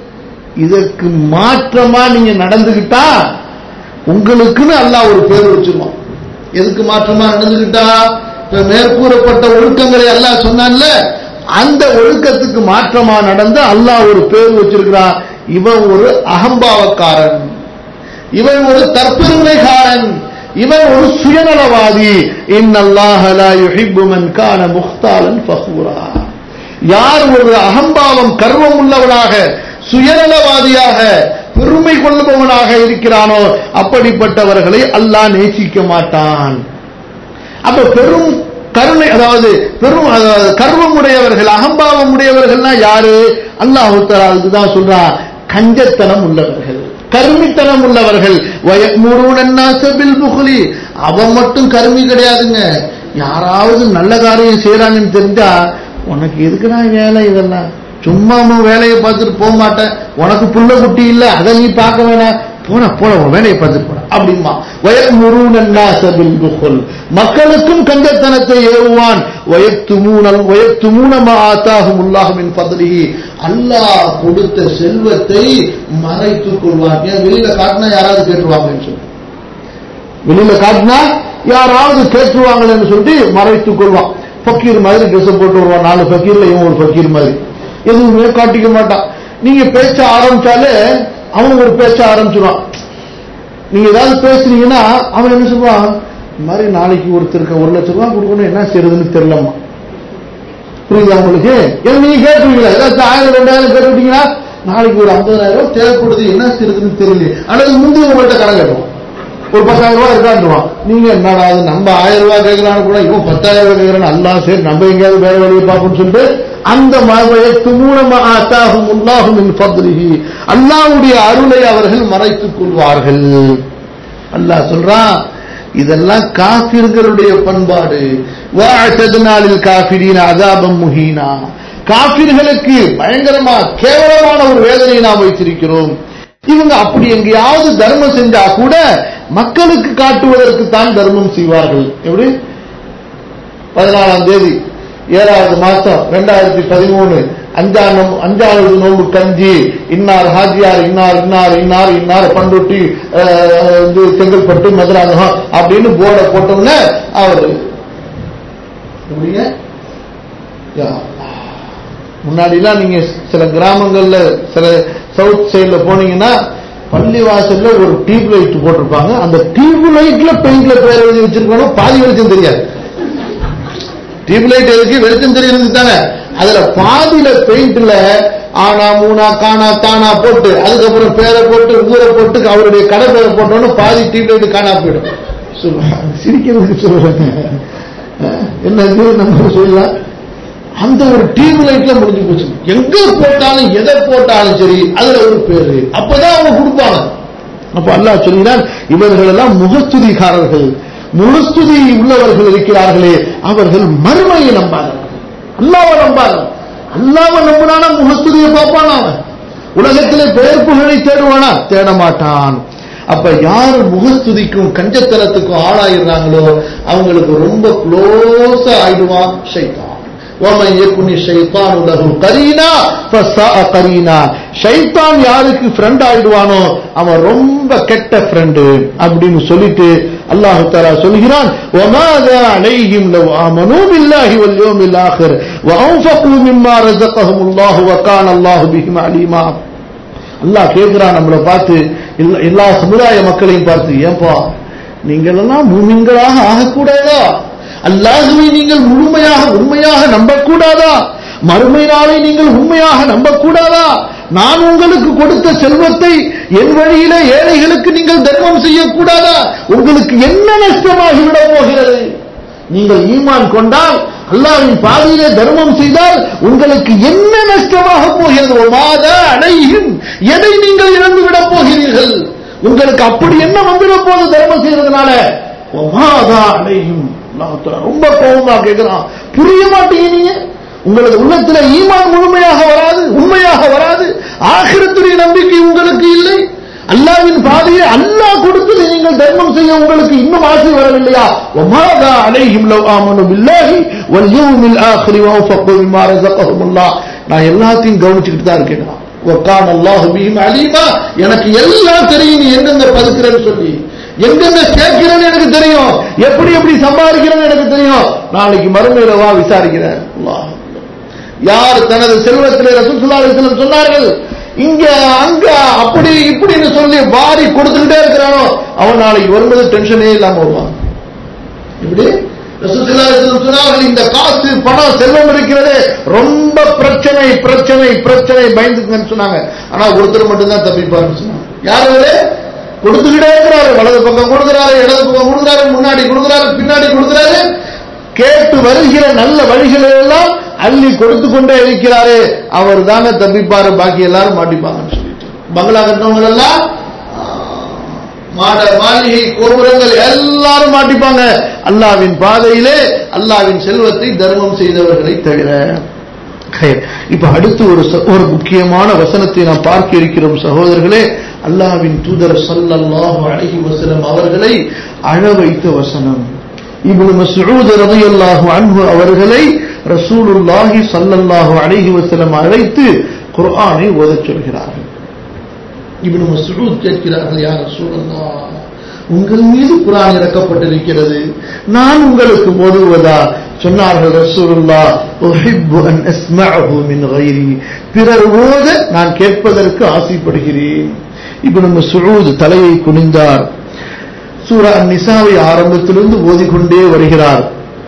இதற்கு மாற்றமா நீங்க நடந்துகிட்டா உங்களுக்குன்னு அல்லாஹ் ஒரு பேர் வச்சிருவான். எதுக்கு மாற்றமா நடந்துகிட்டா? மேற்கூறப்பட்ட ஒழுக்கங்களை அல்லாஹ் சொன்னான்ல, அந்த ஒழுக்கத்துக்கு மாற்றமா நடந்த அல்லாஹ் ஒரு பேர் வச்சிருக்கிறான். இவன் ஒரு அகம்பாவக்காரன், இவன் ஒரு தற்பெருமைக்காரன், இவன் ஒரு சுயநலவாதி. இன்னல்லாஹ லா யுஹிப்பு மன் கான முக்தாலன் ஃபஹூரா. யார் ஒரு அகம்பாவம் கர்வம் உள்ளவனாக சுயநலவாதியாக பெருமை கொள்ளுபவனாக இருக்கிறானோ அப்படிப்பட்டவர்களை அல்லாஹ் நேசிக்க மாட்டான். அப்ப பெரும் கருணை, அதாவது பெரும் கர்வம் உடையவர்கள் அகம்பாவம் உடையவர்கள்னா யாரு? அல்லாஹ் தஆலா இதுதான் சொல்றான், கஞ்சத்தனம் உள்ளவர்கள், கருமித்தனம் உள்ளவர்கள். வயக்முரூன அன்னாஸ பில் புக்லி. அவன் மட்டும் கருமி கிடையாதுங்க, யாராவது நல்ல காரியம் செய்யறாங்கன்னு தெரிஞ்சா உனக்கு எதுக்குடா வேலை, இதெல்லாம் சும்மா வேலையை பார்த்துட்டு போக மாட்டேன், உனக்கு புள்ள குட்டி இல்ல அதை நீ பார்க்க வேணாம், போன போன வேலையை பார்த்துட்டு போன அப்படிமா. வயக்முரூன அன்னாஸ பில் புக்ல். மக்களுக்கும் கஞ்சத்தனத்தை ஏவுவான். வயக்துமூனல் வயக்துமூன மா ஆதாஹுமுல்லாஹு மின் ஃபத்லிஹி. அல்லாஹ் கொடுத்த செல்வத்தை மறைத்துக் கொள்வான். ஏன் வெளியில காட்டினா யாராவது கேட்டுருவாங்கன்னு சொல்லி, வெளியில காட்டினா யாராவது கேட்டுருவாங்கன்னு சொல்லிட்டு மறைத்துக் கொள்வான். ஃபக்கீர் மாதிரி ட்ரெஸ் போட்டு வருவான், நாலு ஃபக்கீர்ல இவன் ஒரு ஃபக்கீர் மாதிரி, எதுவுமே காட்டிக்க மாட்டான். நீங்க பேச ஆரம்பிச்சாலே அவன் ஒரு பேச ஆரம்பிச்சுடுவான். நீங்க ஏதாவது பேசுறீங்கன்னா அவன் என்ன சொல்லுவான், இந்த மாதிரி நாளைக்கு ஒருத்தருக்கு ஒரு லட்சம் ரூபாய் கொடுக்கணும், என்ன செய்யறதுன்னு தெரியலமா. புரியுதா உங்களுக்கு? ஏன்னா நீங்க கேட்டுருவீங்களா, ஏதாச்சும் ஆயிரம் ரெண்டாயிரம் கேட்டுட்டீங்கன்னா நாளைக்கு ஒரு ஐம்பதாயிரம் ரூபாய் தேவைப்படுது, என்ன செய்யறதுன்னு தெரியல. அல்லது முந்தைய உங்கள்கிட்ட கடன் கேட்டுவான், ஒரு பத்தாயிரம் ரூபாய் இருக்கான்டுவான். நீங்க என்னடா அது நம்ம ஆயிரம் ரூபாய் கேட்கலான்னு கூட இவன் பத்தாயிரம் ரூபாய் கேட்கறான், அல்லா சரி நம்ம எங்கேயாவது வேற வழியை பார்ப்போம்னு சொல்லிட்டு அந்த அல்லாஹ்வுடைய அருளை அவர்கள் மறைத்துக் கொள்வார்கள். அல்லாஹ் சொல்றான், இதெல்லாம் காஃபிர்களுடைய பண்பாடு. வஅதத்னா லில் காஃபிரீன அஸாபம் முஹீனா. காஃபிர்களுக்கு பயங்கரமா கேவலமான ஒரு வேதனையை நாம் வைத்திருக்கிறோம். இவங்க அப்படி எங்கேயாவது தர்மம் செஞ்சா கூட மக்களுக்கு காட்டுவதற்கு தான் தர்மம் செய்வார்கள். எப்படி? பதினாலாம் தேதி ஏழாவது மாசம் ரெண்டாயிரத்தி பதிமூணு அஞ்சாம் அஞ்சாவது நோம்பு கஞ்சி இன்னார் ஹாஜியார் இன்னார் இன்னார் இன்னார் இன்னார் பண்ருட்டி செங்கல்பட்டு மதுராந்தகம் அப்படின்னு போர்டை போட்டோம்னா அவர் முன்னாடிலாம் நீங்க சில கிராமங்கள்ல சில சவுத் சைட்ல போனீங்கன்னா பள்ளி வாசல்ல ஒரு டியூப் லைட் போட்டிருப்பாங்க. அந்த டியூப் லைட்ல பெயிண்ட்ல பேர் எழுதி வச்சிருக்கணும், பாதி வெளிச்சம் தெரியாது. டியூப் லைட் எதுக்கு? வெளிச்சம் தெரியுது தானே. அதுல பாதியில பெயிண்ட்ல ஆனா மூணா காணா தானா போட்டு அதுக்கப்புறம் பேரை போட்டு ஊரை போட்டு அவருடைய கடை பேரை போட்டோன்னு பாதி டியூப் லைட் காணா போயிடும். சிரிக்கிறதுக்கு சொல்றாங்க, என்ன நம்ம சொல்லலாம். அந்த ஒரு டியூப் லைட்ல முடிஞ்சு போச்சு. எங்க போட்டாலும் எதை போட்டாலும் சரி அதுல ஒரு பேரு, அப்பதான் அவங்க கொடுப்பாங்க. அப்ப அல்லாஹ் சொல்கிறான், இவர்கள் எல்லாம் முகஸ்துதிகாரர்கள், முகஸ்துதி உள்ளவர்கள் இருக்கிறார்களே அவர்கள் மறுமையை நம்பார்கள், அல்லாஹ்வை நம்பார்கள். அல்லாஹ்வை நம்பினானா முகஸ்துதியை பார்ப்பானா? அவன் உலகத்திலே பெயர் புகழை தேடுவானா? தேட மாட்டான். அப்ப யாரு முகஸ்துதிக்கும் கஞ்சத்தனத்துக்கும் ஆளாயிடுறாங்களோ அவங்களுக்கு ரொம்ப க்ளோஸா ஆயிடுவான் ஷைத்தான். وَمَنْ يَكُنِ الشَّيْطَانُ لَهُ قَرِينًا فَسَاءَ قَرِينًا. ஷைத்தான் யாருக்கு ஃப்ரெண்ட் ஆயிடுவானோ அவன் ரொம்ப கெட்ட ஃப்ரெண்ட் அப்படின்னு சொல்லிட்டு அல்லாஹ் தஆலா சொல்கிறான், وَمَاذَا عَلَيْهِمْ لَوْ آمَنُوا بِاللَّهِ وَالْيَوْمِ الْآخِرِ وَأَنفَقُوا مِمَّا رَزَقَهُمُ اللَّهُ وَكَانَ اللَّهُ بِهِمْ عَلِيمًا. அல்லாஹ் கேட்கிறான் நம்மளை பார்த்து, எல்லா சமுதாய மக்களையும் பார்த்து, ஏன்பா நீங்கள் எல்லாம் மூமின்களாக ஆகக்கூடாதா? அல்லாஹ்வை நீங்கள் முழுமையாக உண்மையாக நம்பக்கூடாதா? மறுமை நாளை நீங்கள் உண்மையாக நம்பக்கூடாதா? நான் உங்களுக்கு கொடுத்த செல்வத்தை என் வழியில ஏழைகளுக்கு நீங்கள் தர்மம் செய்யக்கூடாதா? உங்களுக்கு என்ன நஷ்டமாகிவிட போகிறது? நீங்கள் ஈமான் கொண்டால் அல்லாஹ்வின் பாதையிலே தர்மம் செய்தால் உங்களுக்கு என்ன நஷ்டமாக போகிறது? மாதா அலைஹிம், எதை நீங்கள் இழந்துவிடப் போகிறீர்கள்? உங்களுக்கு அப்படி என்ன வந்துட போது தர்மம் செய்யறதுனால? மாதா அலைஹிம். ரொம்ப கோபமா கேட்கிறான், புரிய மாட்டீங்க. உங்களது உள்ளத்துல ஈமான் முழுமையாக வராது, உண்மையாக வராது. ஆகிரத்துடைய நம்பிக்கை உங்களுக்கு இல்லை. அல்லாஹ்வின் பாதையை அல்லாஹ் கொடுத்ததை நீங்கள் தர்மம் செய்ய உங்களுக்கு இன்னும் ஆசை வரவில்லையா? வமாதா அலைஹிம் லவ் ஆமனு பில்லாஹி வல் யௌமில் ஆகிரி வஅன்ஃபகு மிம்மா ரஸகஹுமுல்லாஹ். நான் எல்லாத்தையும் கவனிச்சுக்கிட்டு தான் இருக்கேன். வகான அல்லாஹு பிஹிம் அலீமா. எனக்கு எல்லாம் தெரியும், நீ எங்கெங்க பதுக்குறன்னு சொல்லி, எங்கெங்க சேர்க்கிறேன்னு எனக்கு தெரியும், எப்படி எப்படி சம்பாதிக்கிறேன்னு எனக்கு தெரியும். நாளைக்கு மறுமையில வா விசாரிக்கிறேன். அல்லாஹ் யார் தனது செல்வத்திலே ரசூல் ஸல்லல்லாஹு அலைஹி வஸல்லம் சொன்னார்கள், இங்க அங்க அப்படி இப்படின்னு சொல்லி வாரி கொடுத்துக்கிட்டே இருக்கிறானோ அவன் நாளைக்கு வரும்போது டென்ஷனே இல்லாம வருவான். இப்படி ரசூல் ஸல்லல்லாஹு அலைஹி வஸல்லம் சொன்னார்கள், இந்த காசு பணம் செல்வம் இருக்கிறது ரொம்ப பிரச்சனை பிரச்சனை பிரச்சனை, பயந்துக்குங்கன்னு சொன்னாங்க. ஆனா ஒருத்தர் மட்டும்தான் தப்பிப்பாருன்னு சொன்னாங்க. யாரு? கொடுத்துக்கிட்டே இருக்கிறாரு, வலது பக்கம் கொடுக்கிறாரு, இடது பக்கம் கொடுக்கிறாரு, முன்னாடி கொடுக்கிறாரு, பின்னாடி கொடுக்கிறாரு. கேட்டு வருகிற நல்ல வழிகளை எல்லாம் அள்ளி கொடுத்து கொண்டே இருக்கிறாரு. அவர் தானே தப்பிப்பாரு, பாக்கி எல்லாரும் மாட்டிப்பாங்கன்னு சொல்லிட்டு பங்களா கட்டினவங்க எல்லாம், மாட மாளிகை கோபுரங்கள் எல்லாரும் மாட்டிப்பாங்க. அல்லாஹ்வின் பாதையிலே அல்லாஹ்வின் செல்வத்தை தர்மம் செய்தவர்களை தவிர. இப்ப அடுத்து ஒரு ஒரு முக்கியமான வசனத்தை நாம் பார்க்க இருக்கிறோம் சகோதரர்களே. அல்லாஹ்வின் தூதர் ஸல்லல்லாஹு அலைஹி வஸல்லம் அவர்களை அழ வைத்த வசனம். இப்னு மஸ்ஊத் ரலியல்லாஹு அன்ஹு அவர்களை ரசூலுல்லாஹி ஸல்லல்லாஹு அலைஹி வஸல்லம் அழைத்து குர்ஆனை ஓதச் சொல்கிறார்கள். இப்னு மஸ்ஊத் கேட்கிறார்கள், யா ரசூலல்லாஹ், உங்கள் மீது குர்ஆன் இறக்கப்பட்டிருக்கிறது, நான் உங்களுக்கு ஓதுவதா? சொன்னார்கள் ரசூலுல்லாஹ், உஹிப்பு அன் அஸ்மஅஹு மின் கைரி, பிறர் ஓத நான் கேட்பதற்கு ஆசைப்படுகிறேன். இப்னு மஸ்ஊத் தலையை குனிந்தார். சூரா அன்-நிசாவை ஆரம்பத்திலிருந்து ஓதிக்கொண்டே வருகிறார்.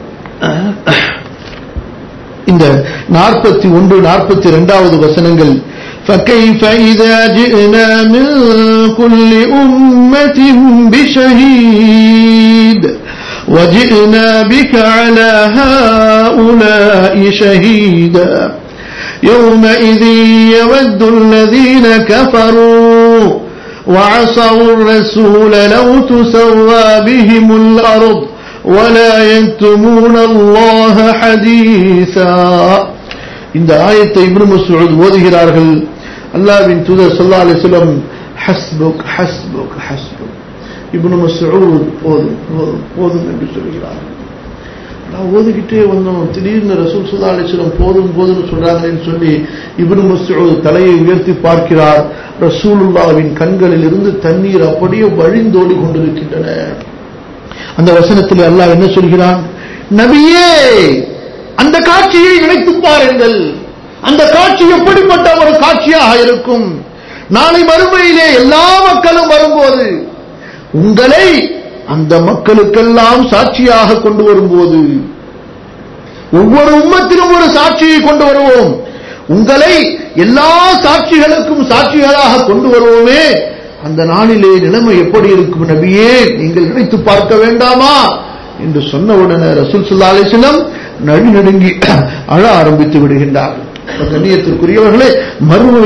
இந்த நாற்பத்தி ஒன்று நாற்பத்தி இரண்டாவது வசனங்கள், فَكَيْفَ إِذَا جِئْنَا مِنْ كُلِّ أُمَّةٍ بِشَهِيدٍ وَجِئْنَا بِكَ عَلَى هَؤُلَاءِ شَهِيدًا يَوْمَئِذٍ يَوَدُّ الَّذِينَ كَفَرُوا وَعَصَوُا الرَّسُولَ لَوْ تُسَوَّى بِهِمُ الْأَرْضُ وَلَا يَكْتُمُونَ اللَّهَ حَدِيثًا. இந்த ஆயத்தை இப்னு மஸ்ஊத் ஓதுகிறார்கள். அல்லாஹ்வின் தூதர் ஸல்லல்லாஹு அலைஹி வஸல்லம் ஹஸ்புக் ஹஸ்புக் ஹஸ்புக், இப்னு மஸ்ஊத் போதும் போதும் என்று சொல்கிறார்கள். நான் ஓதிக்கிட்டே வந்தோம், திடீர்னு ரசூல் ஸல்லல்லாஹு அலைஹி வஸல்லம் போதும் போதும்னு சொல்றாங்கன்னு சொல்லி இப்னு மஸ்ஊத் தலையை உயர்த்தி பார்க்கிறார். ரசூலுல்லாஹ்வின் கண்களில் இருந்து தண்ணீர் அப்படியே வழிந்தோடி கொண்டிருக்கின்றன. அந்த வசனத்தில் அல்லாஹ் என்ன சொல்கிறான்? நபியே, அந்த காட்சியை நினைத்து பாருங்கள். அந்த காட்சி எப்படிப்பட்ட ஒரு காட்சியாக இருக்கும்? நாளை மறுமையிலே எல்லா மக்களும் வரும்போது உங்களை அந்த மக்களுக்கெல்லாம் சாட்சியாக கொண்டு வரும்போது, ஒவ்வொரு உம்மத்திலும் ஒரு சாட்சியை கொண்டு வருவோம், உங்களை எல்லா சாட்சிகளுக்கும் சாட்சிகளாக கொண்டு வருவோமே, அந்த நாளிலே நிலைமை எப்படி இருக்கும் நபியே, நீங்கள் நினைத்து பார்க்க வேண்டாமா என்று சொன்னவுடனே ரசூல் ஸல்லல்லாஹு அலைஹி வஸல்லம் நடுநடுங்கி அழ ஆரம்பித்து விடுகின்றார்கள். கண்ணியத்திற்குரியவர்களே, மறுமை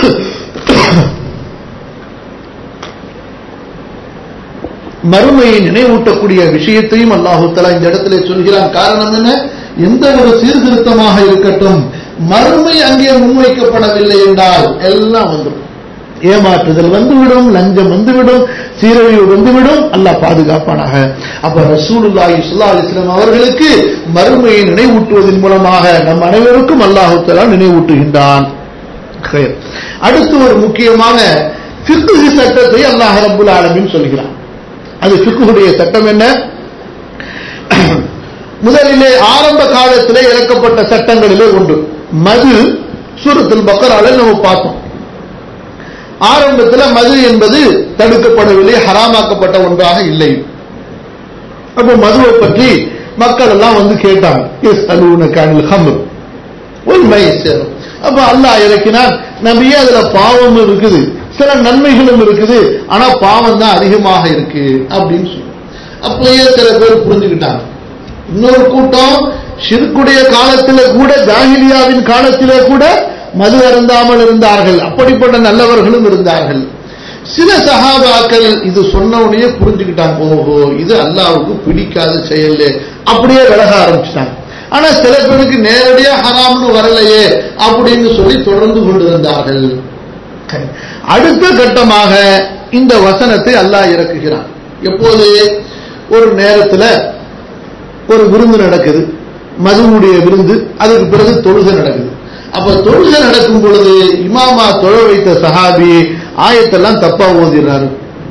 மறுமையை நினைவூட்டக்கூடிய விஷயத்தையும் அல்லாஹு தஆலா இந்த இடத்திலே சொல்கிறான். காரணம் என்ன? எந்த ஒரு சீர்திருத்தமாக இருக்கட்டும், மறுமை அங்கே முன்வைக்கப்படவில்லை என்றால் எல்லாம் வந்துடும். ஏமாற்றுதல் வந்துவிடும், லஞ்சம் வந்துவிடும், சீரழிவு வந்துவிடும். அல்லாஹ் பாதுகாப்பானாக. அப்ப ரசூலுல்லாஹி ஸல்லல்லாஹு அலைஹி வஸல்லம் அவர்களுக்கு மறுமையை நினைவூட்டுவதன் மூலமாக நம் அனைவருக்கும் அல்லாஹ் தஆலா நினைவூட்டுகின்றான். அடுத்து ஒரு முக்கியமான ஃபிக்ஹ் சட்டத்தை அல்லாஹ் ரப்பல் ஆலமீன் சொல்கிறான். அது ஃபிக்ஹுடைய சட்டம் என்ன? முதலிலே ஆரம்ப காலத்திலே இறக்கப்பட்ட சட்டங்களிலே ஒன்று மது. சூரத்துல் பக்கரால நம்ம பார்த்தோம். ஆரம்பத்தில் மது என்பது தடுக்கப்படவில்லை, ஹராமாக்கப்பட்ட ஒன்றாக இல்லை. அப்போ மதுவை பற்றி மக்கள் எல்லாம் வந்து கேட்டாங்க. அப்ப அல்லாஹ் இறக்கினான், நபியே அதுல பாவம் இருக்குது, சில நன்மைகளும் இருக்குது, ஆனா பாவம் தான் அதிகமாக இருக்கு அப்படின்னு சொல்லி அப்பயே சில பேர் புரிஞ்சுக்கிட்டாங்க. இன்னொரு கூட்டம் ஷிர்க்குடைய காலத்திலே கூட, ஜாஹிலியாவின் காலத்திலே கூட மது அருந்தாமல் இருந்தார்கள். அப்படிப்பட்ட நல்லவர்களும் இருந்தார்கள். சில சஹாபாக்கள் இது சொன்னவுடனே புரிஞ்சுக்கிட்டாங்க, ஓஹோ இது அல்லாஹ்வுக்கு பிடிக்காத செயல், அப்படியே விலக ஆரம்பிச்சிட்டாங்க. ஆனா சில பேருக்கு நேரடியா ஹராம்னு வரலையே அப்படின்னு சொல்லி தொடர்ந்து கொண்டு வந்தார்கள். அடுத்த கட்டமாக இந்த வசனத்தை அல்லாஹ் இறக்குகிறான். எப்போது? ஒரு நேரத்தில் ஒரு விருந்து நடக்குது, மதுவுடைய விருந்து. அதுக்கு பிறகு தொழுகை நடக்குது. அப்ப தொழுகை நடக்கும் பொழுது இமாமா தொழ வைத்த சஹாபி ஆயத்தெல்லாம் தப்பா ஓதிடுறாரு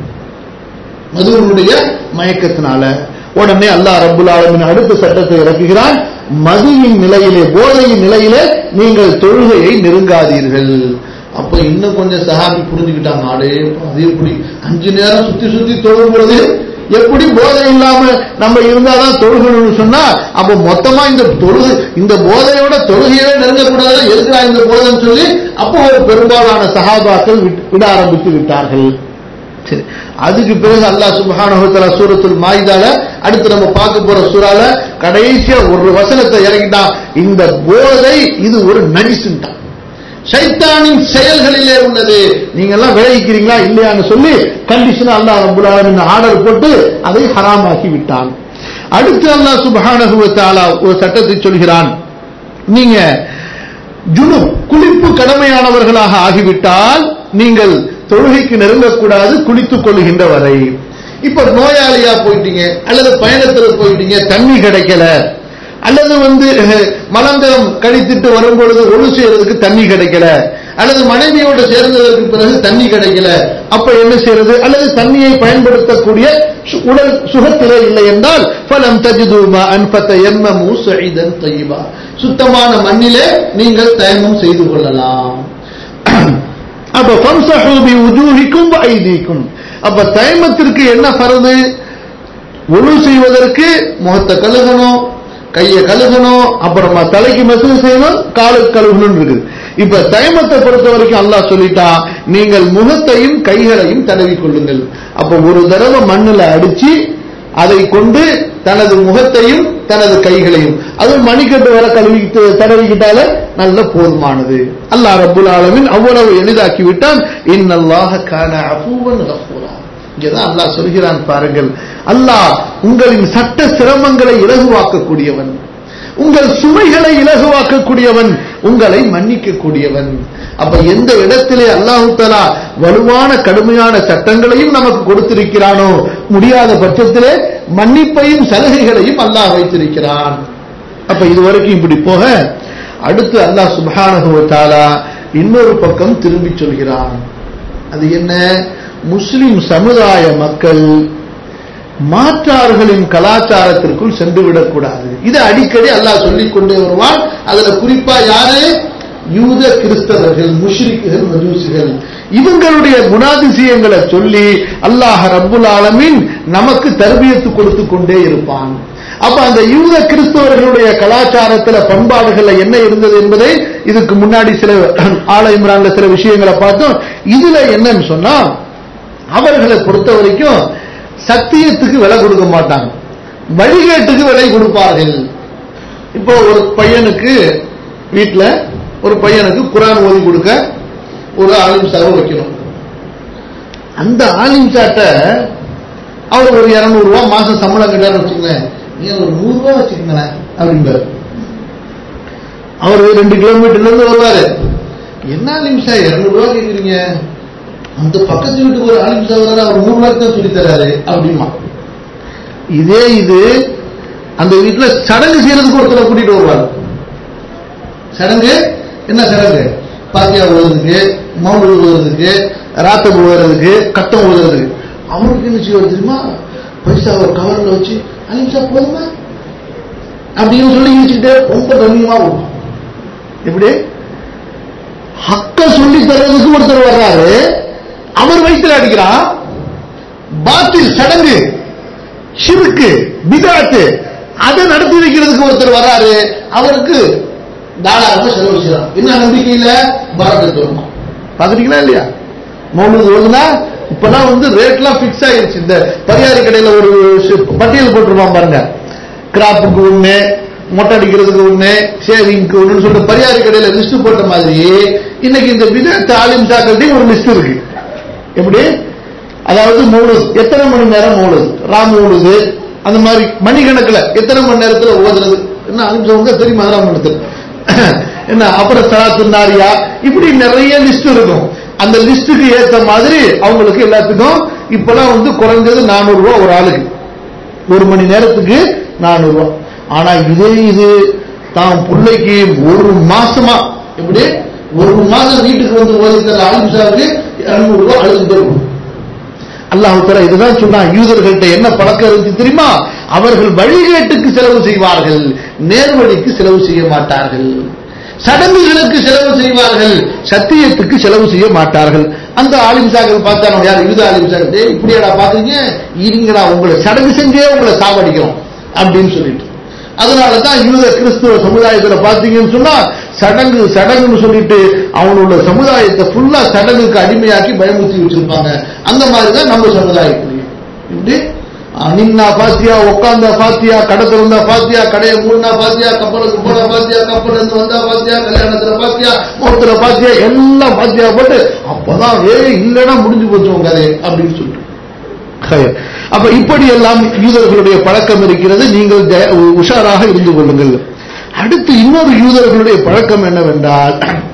மதுவுடைய மயக்கத்தினால. உடனே அல்லாஹ் ரப்பல் ஆலமீன் அடுத்த சட்டத்தை இறக்குகிறான். மதுவின் நிலையிலே, போதையின் நிலையிலே நீங்கள் தொழுகையை நெருங்காதீர்கள். அப்ப இன்னும் கொஞ்சம் சஹாபி புரிஞ்சுக்கிட்டாங்க, ஆடே அது எப்படி அஞ்சு நேரம் சுத்தி சுத்தி தொழுகிறது, எப்படி போதை இல்லாம நம்ம இருந்தாதான் தொழுகணும்னு சொன்னா, அப்ப மொத்தமா இந்த தொழுகை, இந்த போதையோட தொழுகையவே நெருங்கக்கூடாது, எதுக்குறா இந்த போதைன்னு சொல்லி அப்போ ஒரு பெரும்பாலான சஹாபாக்கள் விட ஆரம்பித்து விட்டார்கள். சரி, அதுக்கு பிறகு அல்லாஹ் சுப்ஹானஹு வ தஆலா சூரத்துல் மாயிதால அடுத்து நம்ம பார்க்க போற சூறால கடைசியா ஒரு வசனத்தை இறங்கிட்டான். இந்த போதை இது ஒரு நஜிஸ்ன்றான், ஷைத்தானின் செயல்களிலே உள்ளது, நீங்க எல்லாம் விளைவிக்கிறீங்களா இல்லையான்னு சொல்லி கண்டிஷன் அல்லாஹ் ரப்பல் ஆலமீன் ஆர்டர் போட்டு அதை ஹராமாக்கி விட்டான். அடுத்து அல்லாஹ் சுப்ஹானஹு வ தஆலா ஒரு சட்டத்தை சொல்கிறான். நீங்க ஜுனுப் குளிப்பு கடமையானவர்களாக ஆகிவிட்டால் நீங்கள் தொழுகைக்கு நெருங்கக்கூடாது, குளித்துக் கொள்ளுகின்ற வரை. இப்ப நோயாளியா போயிட்டீங்க, அல்லது பயணத்தில் போயிட்டீங்க, தண்ணி கிடைக்கல, அல்லது வந்து மலந்தரம் கழித்துட்டு வரும் பொழுது ஒழு செய்யறதுக்கு தண்ணி கிடைக்கல, அல்லது மனைவியோடு சேர்ந்ததற்கு பிறகு தண்ணி கிடைக்கல, அப்ப என்ன செய்யறது? அல்லது தண்ணியை பயன்படுத்தக்கூடிய உடல் சுகத்திலே இல்லை என்றால் ஃபலம் தஜிது மாஅன் ஃபதயம்மமு ஸஈதன் தய்யிபா, சுத்தமான மண்ணிலே நீங்கள் தயம்மம் செய்து கொள்ளலாம். அப்ப ஃபம்ஸஹு பிவுஜூஹிக்கும் வஐதீக்கும், அப்ப தயம்மத்திற்கு என்ன ஃபர்து? ஒழு செய்வதற்கு முகத்தை கழுகணும், கையை கழுகணும், அப்புறமா தலைக்கு மசூல் செய்யணும், காலுக்கு கழுகணும் இருக்குது. இப்ப தயமத்தை பொறுத்த வரைக்கும் அல்லாஹ் சொல்லிட்டா, நீங்கள் முகத்தையும் கைகளையும் தடவி கொள்ளுங்கள். அப்ப ஒரு தடவை மண்ணுல அடிச்சு அதை கொண்டு தனது முகத்தையும் தனது கைகளையும், அது மணிக்கட்டு வர கழுவி தடவிக்கிட்டால நல்ல போதுமானது. அல்லாஹ் ரப்பல் ஆலமீன் அவ்வளவு எளிதாக்கி விட்டான். இன்னல்லாஹ கான அஃபூவன் கஃபூரா. இங்கதான் அல்லாஹ் சொல்கிறான் பாருங்கள், அல்லாஹ் உங்களின் சட்ட சிரமங்களை இலகுவாக்கக்கூடியவன், உங்கள் சுமைகளை இலகுவாக்கக்கூடியவன், உங்களை மன்னிக்கக்கூடியவன். அப்ப எந்த இடத்திலே அல்லாஹ் தஆலா வலுவான கடுமையான சட்டங்களையும் நமக்கு கொடுத்திருக்கிறானோ, முடியாத பட்சத்திலே மன்னிப்பையும் சலுகைகளையும் அல்லாஹ் வைத்திருக்கிறான். அப்ப இதுவரைக்கும் இப்படி போக, அடுத்து அல்லாஹ் சுப்ஹானஹு வ தஆலா இன்னொரு பக்கம் திரும்பி சொல்கிறான். அது என்ன? முஸ்லிம் சமுதாய மக்கள் மாற்றார்களின் கலாச்சாரத்திற்குள் சென்று விடக்கூடாது. இது அடிக்கடி அல்லாஹ் சொல்லிக் கொண்டே வருவான். அதுல குறிப்பா யாரு? யூத கிறிஸ்தவர்கள், முஷ்ரிக்குகள், மஜூசிகள், இவங்களுடைய குணாதிசயங்களை சொல்லி அல்லாஹ் ரப்புல் ஆலமீன் நமக்கு தர்பியத்து கொடுத்து கொண்டே இருப்பான். அப்ப அந்த யூத கிறிஸ்தவர்களுடைய கலாச்சாரத்துல பண்பாடுகள்ல என்ன இருந்தது என்பதை இதுக்கு முன்னாடி சில ஆல இம்ரான்ல சில விஷயங்களை பார்த்தோம். இதுல என்னன்னு சொன்னா, அவர்களை பொறுத்த வரைக்கும் சத்தியத்துக்கு விலை கொடுக்க மாட்டாங்க, வழிகேட்டுக்கு விலை கொடுப்பார்கள். இப்போ ஒரு பையனுக்கு வீட்டுல ஒரு பையனுக்கு குர்ஆன் ஓதி கொடுக்க ஒரு ஆலிம் சாவை வைக்கணும். அந்த ஆலிம் சாட்ட அவர் ஒரு இருநூறு ரூபாய் மாசம் சம்பளம் கேட்டாரு வச்சுக்கோங்க, நீங்க ஒரு நூறு ரூபாய் வச்சுக்கோங்களேன் அப்படின்றாரு. அவர் ரெண்டு கிலோமீட்டர்ல இருந்து வருவாரு. என்ன அலிம்சா இருநூறு ரூபாய் கேட்குறீங்க, அந்த பக்கத்து வீட்டுக்கு ஒரு அலிம்சா வர்றாரு, அவர் நூறு ரூபாய்க்கு தான் சொல்லி தராரு அப்படிமா. இதே இது அந்த வீட்டுல சடங்கு செய்யறதுக்கு ஒருத்தரை கூட்டிட்டு வருவாரு. சடங்கு என்ன சடங்கு? பாத்தியா உழுறதுக்கு, மௌனு உழுறதுக்கு, ராத்தம் உழுறதுக்கு, கட்டம் உழுறதுக்கு. அவருக்கு என்ன செய்வார் தெரியுமா? பைசா ஒரு கவர்ல வச்சு அலிம்சா போதுமா அப்படின்னு சொல்லி யோசிச்சுட்டு ரொம்ப கண்ணியமா போகும். எப்படி ஹக்க சொல்லி தர்றதுக்கு ஒருத்தர் வர்றாரு, அவர் வயிற்றுல அடிக்கிறான். பாத்தில் சடங்கு, ஷிர்கு, பிதாத்து அதை நடத்தி வைக்கிறதுக்கு ஒருத்தர் வர்றாரு, அவருக்கு தாராளமா செலவு செய்யலாம். என்ன நம்பிக்கையில பரக்கத்து வருமா? பாத்துட்டீங்களா இல்லையா? மௌலூத் ஓதுனா இப்பெல்லாம் வந்து ரேட்லாம் பிக்ஸ் ஆயிருச்சு. இந்த பரியாரி கடையில ஒரு பட்டியல் போட்டுருவான் பாருங்க, கிராப்புக்கு ஒண்ணு, மொட்டை அடிக்கிறதுக்கு ஒண்ணு, ஷேவிங்க்கு ஒண்ணு சொல்லிட்டு பரியாரி கடையில லிஸ்ட் போட்ட மாதிரி இன்னைக்கு இந்த பிதஅத் ஆலிம்சாக்கள்டையும் ஒரு லிஸ்ட் இருக்கு. எப்படி? அதாவது மௌலூத் எத்தனை மணி நேரம் மௌலூத், ராம் மௌலூத், அந்த மாதிரி மணிக்கணக்கில் எத்தனை மணி நேரத்தில் ஓதுறது என்ன அலிம்சாவுங்க தெரியுமா? அதெல்லாம் பண்ணுறது என்ன, அப்புறம் சலாத்து நாரியா, இப்படி நிறைய லிஸ்ட் இருக்கும். அந்த லிஸ்டுக்கு ஏற்ற மாதிரி அவங்களுக்கு எல்லாத்துக்கும் இப்பெல்லாம் வந்து குறைஞ்சது நானூறு ரூபாய் ஒரு ஆளுக்கு, ஒரு மணி நேரத்துக்கு நானூறு ரூபாய். ஆனா இதே இது தான் பிள்ளைக்கு ஒரு மாசமா, எப்படி ஒரு மாசம் வீட்டுக்கு வந்து ஓதி தர அலிம்சாவுக்கு இருநூறு ரூபாய் அழுதுட்டு இருக்கும். அல்லாஹ் தஆலா இதுதான் சொன்னா, யூதர்கள்ட்ட என்ன பழக்கம் இருந்துச்சு தெரியுமா? அவர்கள் வழிகேட்டுக்கு செலவு செய்வார்கள், நேர்வழிக்கு செலவு செய்ய மாட்டார்கள். சடங்குகளுக்கு செலவு செய்வார்கள், சத்தியத்துக்கு செலவு செய்ய மாட்டார்கள். அந்த ஆலிம்சாக்கள் பார்த்தானோ, யார் யூத ஆலிம்சாக்கள், இப்படியாடா பாக்குறீங்க, இருங்கடா உங்களை சடங்கு செஞ்சே உங்களை சாவடிக்கிறோம் அப்படின்னு சொல்லிட்டு. அதனாலதான் யூத கிறிஸ்துவ சமுதாயத்துல பாத்தீங்கன்னு சொன்னா சடங்கு சடங்குன்னு சொல்லிட்டு அவனோட சமுதாயத்தை ஃபுல்லா சடங்குக்கு அடிமையாக்கி பயமுறுத்தி வச்சிருப்பாங்க. அந்த மாதிரிதான் நம்ம சமுதாயத்திலையும் இப்படி நின்னா பாத்தியா, உட்காந்தா பாத்தியா, கடை திறந்தா பாத்தியா, கடையை மூடினா பாத்தியா, கப்பலுக்கு போனா பாத்தியா, கப்பல் இருந்து வந்தா பாத்தியா, கல்யாணத்துல பாத்தியா, முகத்துல பாத்தியா, எல்லாம் பாத்தியா போட்டு அப்பதான் ஏ இல்லைன்னா முடிஞ்சு போச்சு உங்க கதை அப்படின்னு சொல்லிட்டு. அப்ப இப்படி எல்லாம் யூதர்களுடைய பழக்கம் இருக்கிறது. நீங்கள் உஷாராக இருந்து கொள்ளுங்கள். அடுத்து இன்னொரு யூதர்களுடைய பழக்கம் என்னவென்றால்,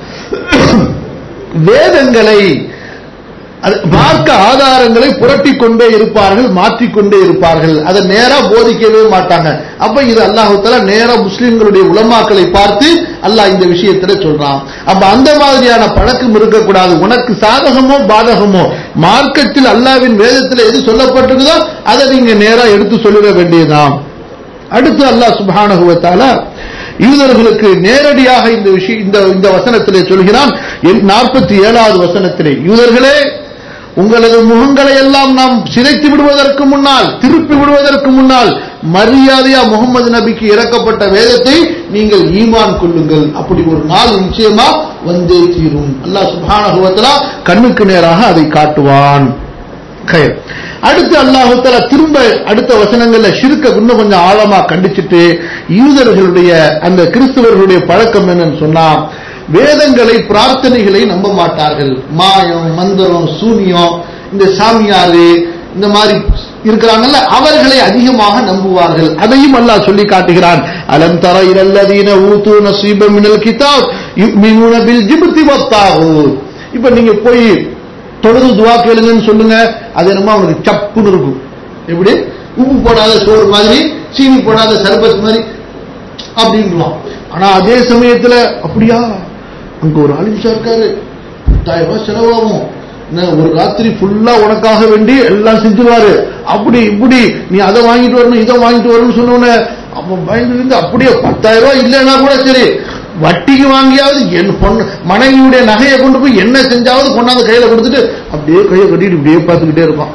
வேதங்களை மார்க்க ஆதாரங்களை புரட்டிக் கொண்டே இருப்பார்கள், மாற்றிக்கொண்டே இருப்பார்கள். அதை நேரா போதிக்கவே மாட்டாங்க. அப்ப இது அல்லாஹ் தஆலா நேரா முஸ்லிம்களுடைய உலமாக்களை பார்த்து அல்லாஹ் இந்த விஷயத்துல சொல்றான். அப்ப அந்த மாதிரியான பழக்கம் இருக்கக்கூடாது. உனக்கு சாதகமோ பாதகமோ மார்க்கத்தில் அல்லாஹ்வின் வேதத்தில் எது சொல்லப்பட்டிருக்குதோ அதை நீங்க நேரா எடுத்து சொல்லிட வேண்டியதுதான். அடுத்து அல்லாஹ் சுப்ஹானஹு வ தஆலா யூதர்களுக்கு நேரடியாக இந்த விஷயம் இந்த இந்த வசனத்திலே சொல்கிறான். நாற்பத்தி ஏழாவது வசனத்திலே, யூதர்களே உங்களது முகங்களை எல்லாம் நாம் சிதைத்து விடுவதற்கு முன்னால், திருப்பி விடுவதற்கு முன்னால் மரியாதையா முகமது நபிக்கு இறக்கப்பட்ட வேதத்தை நீங்கள் ஈமான் கொள்ளுங்கள். அப்படி ஒரு நாள் நிச்சயமா வந்தே தீரும். அல்லாஹ் சுப்ஹானஹு வ தஆலா கண்ணுக்கு நேராக அதை காட்டுவான். அடுத்து அல்லாஹ் தஆலா திரும்ப அடுத்த வசனங்கள்ல ஷிர்க இன்னும் கொஞ்சம் ஆழமா கண்டிச்சிட்டு, யூதர்களுடைய அந்த கிறிஸ்தவர்களுடைய பழக்கம் என்னன்னு சொன்னா, வேதங்களை பிரார்த்தனைகளை நம்ப மாட்டார்கள். மாயம், மந்திரம், சூனியம், இந்த சாமியாரு இந்த மாதிரி இருக்கிறாங்கல்ல, அவர்களை அதிகமாக நம்புவார்கள். அதையும் அல்லாஹ் சொல்லி காட்டுகிறான். அலம் தர இலல்லதீன ஊது நஸீபம் மினல் கிதாப் யுமினூன பில் ஜிப்தி வத்தாகூத். இப்ப நீங்க போய் தொழுது துவா கேளுங்கன்னு சொல்லுங்க, அது என்னமோ அவனுக்கு சப்புன்னு இருக்கும். எப்படி உப்பு போடாத சோறு மாதிரி, சீனி போடாத சர்பத் மாதிரி அப்படின்றான். ஆனா அதே சமயத்துல அப்படியா அங்க ஒரு ஆலிம்சா இருக்காரு, பத்தாயிரம் ரூபாய் செலவாகும், ஒரு ராத்திரி ஃபுல்லா உனக்காக வேண்டி எல்லாம் செஞ்சுருவாரு, அப்படி இப்படி நீ அதை வாங்கிட்டு வரணும் இதை வாங்கிட்டு வரணும்னு சொன்னோன்னு அப்ப பயந்து அப்படியே பத்தாயிரம் ரூபாய் இல்லைன்னா கூட சரி, வட்டிக்கு வாங்கியாவது என் பொண்ணு மனைவியுடைய நகையை கொண்டு போய் என்ன செஞ்சாவது கொண்டாந்து கையில கொடுத்துட்டு அப்படியே கையை கட்டிட்டு இப்படியே பார்த்துக்கிட்டே இருப்பான்.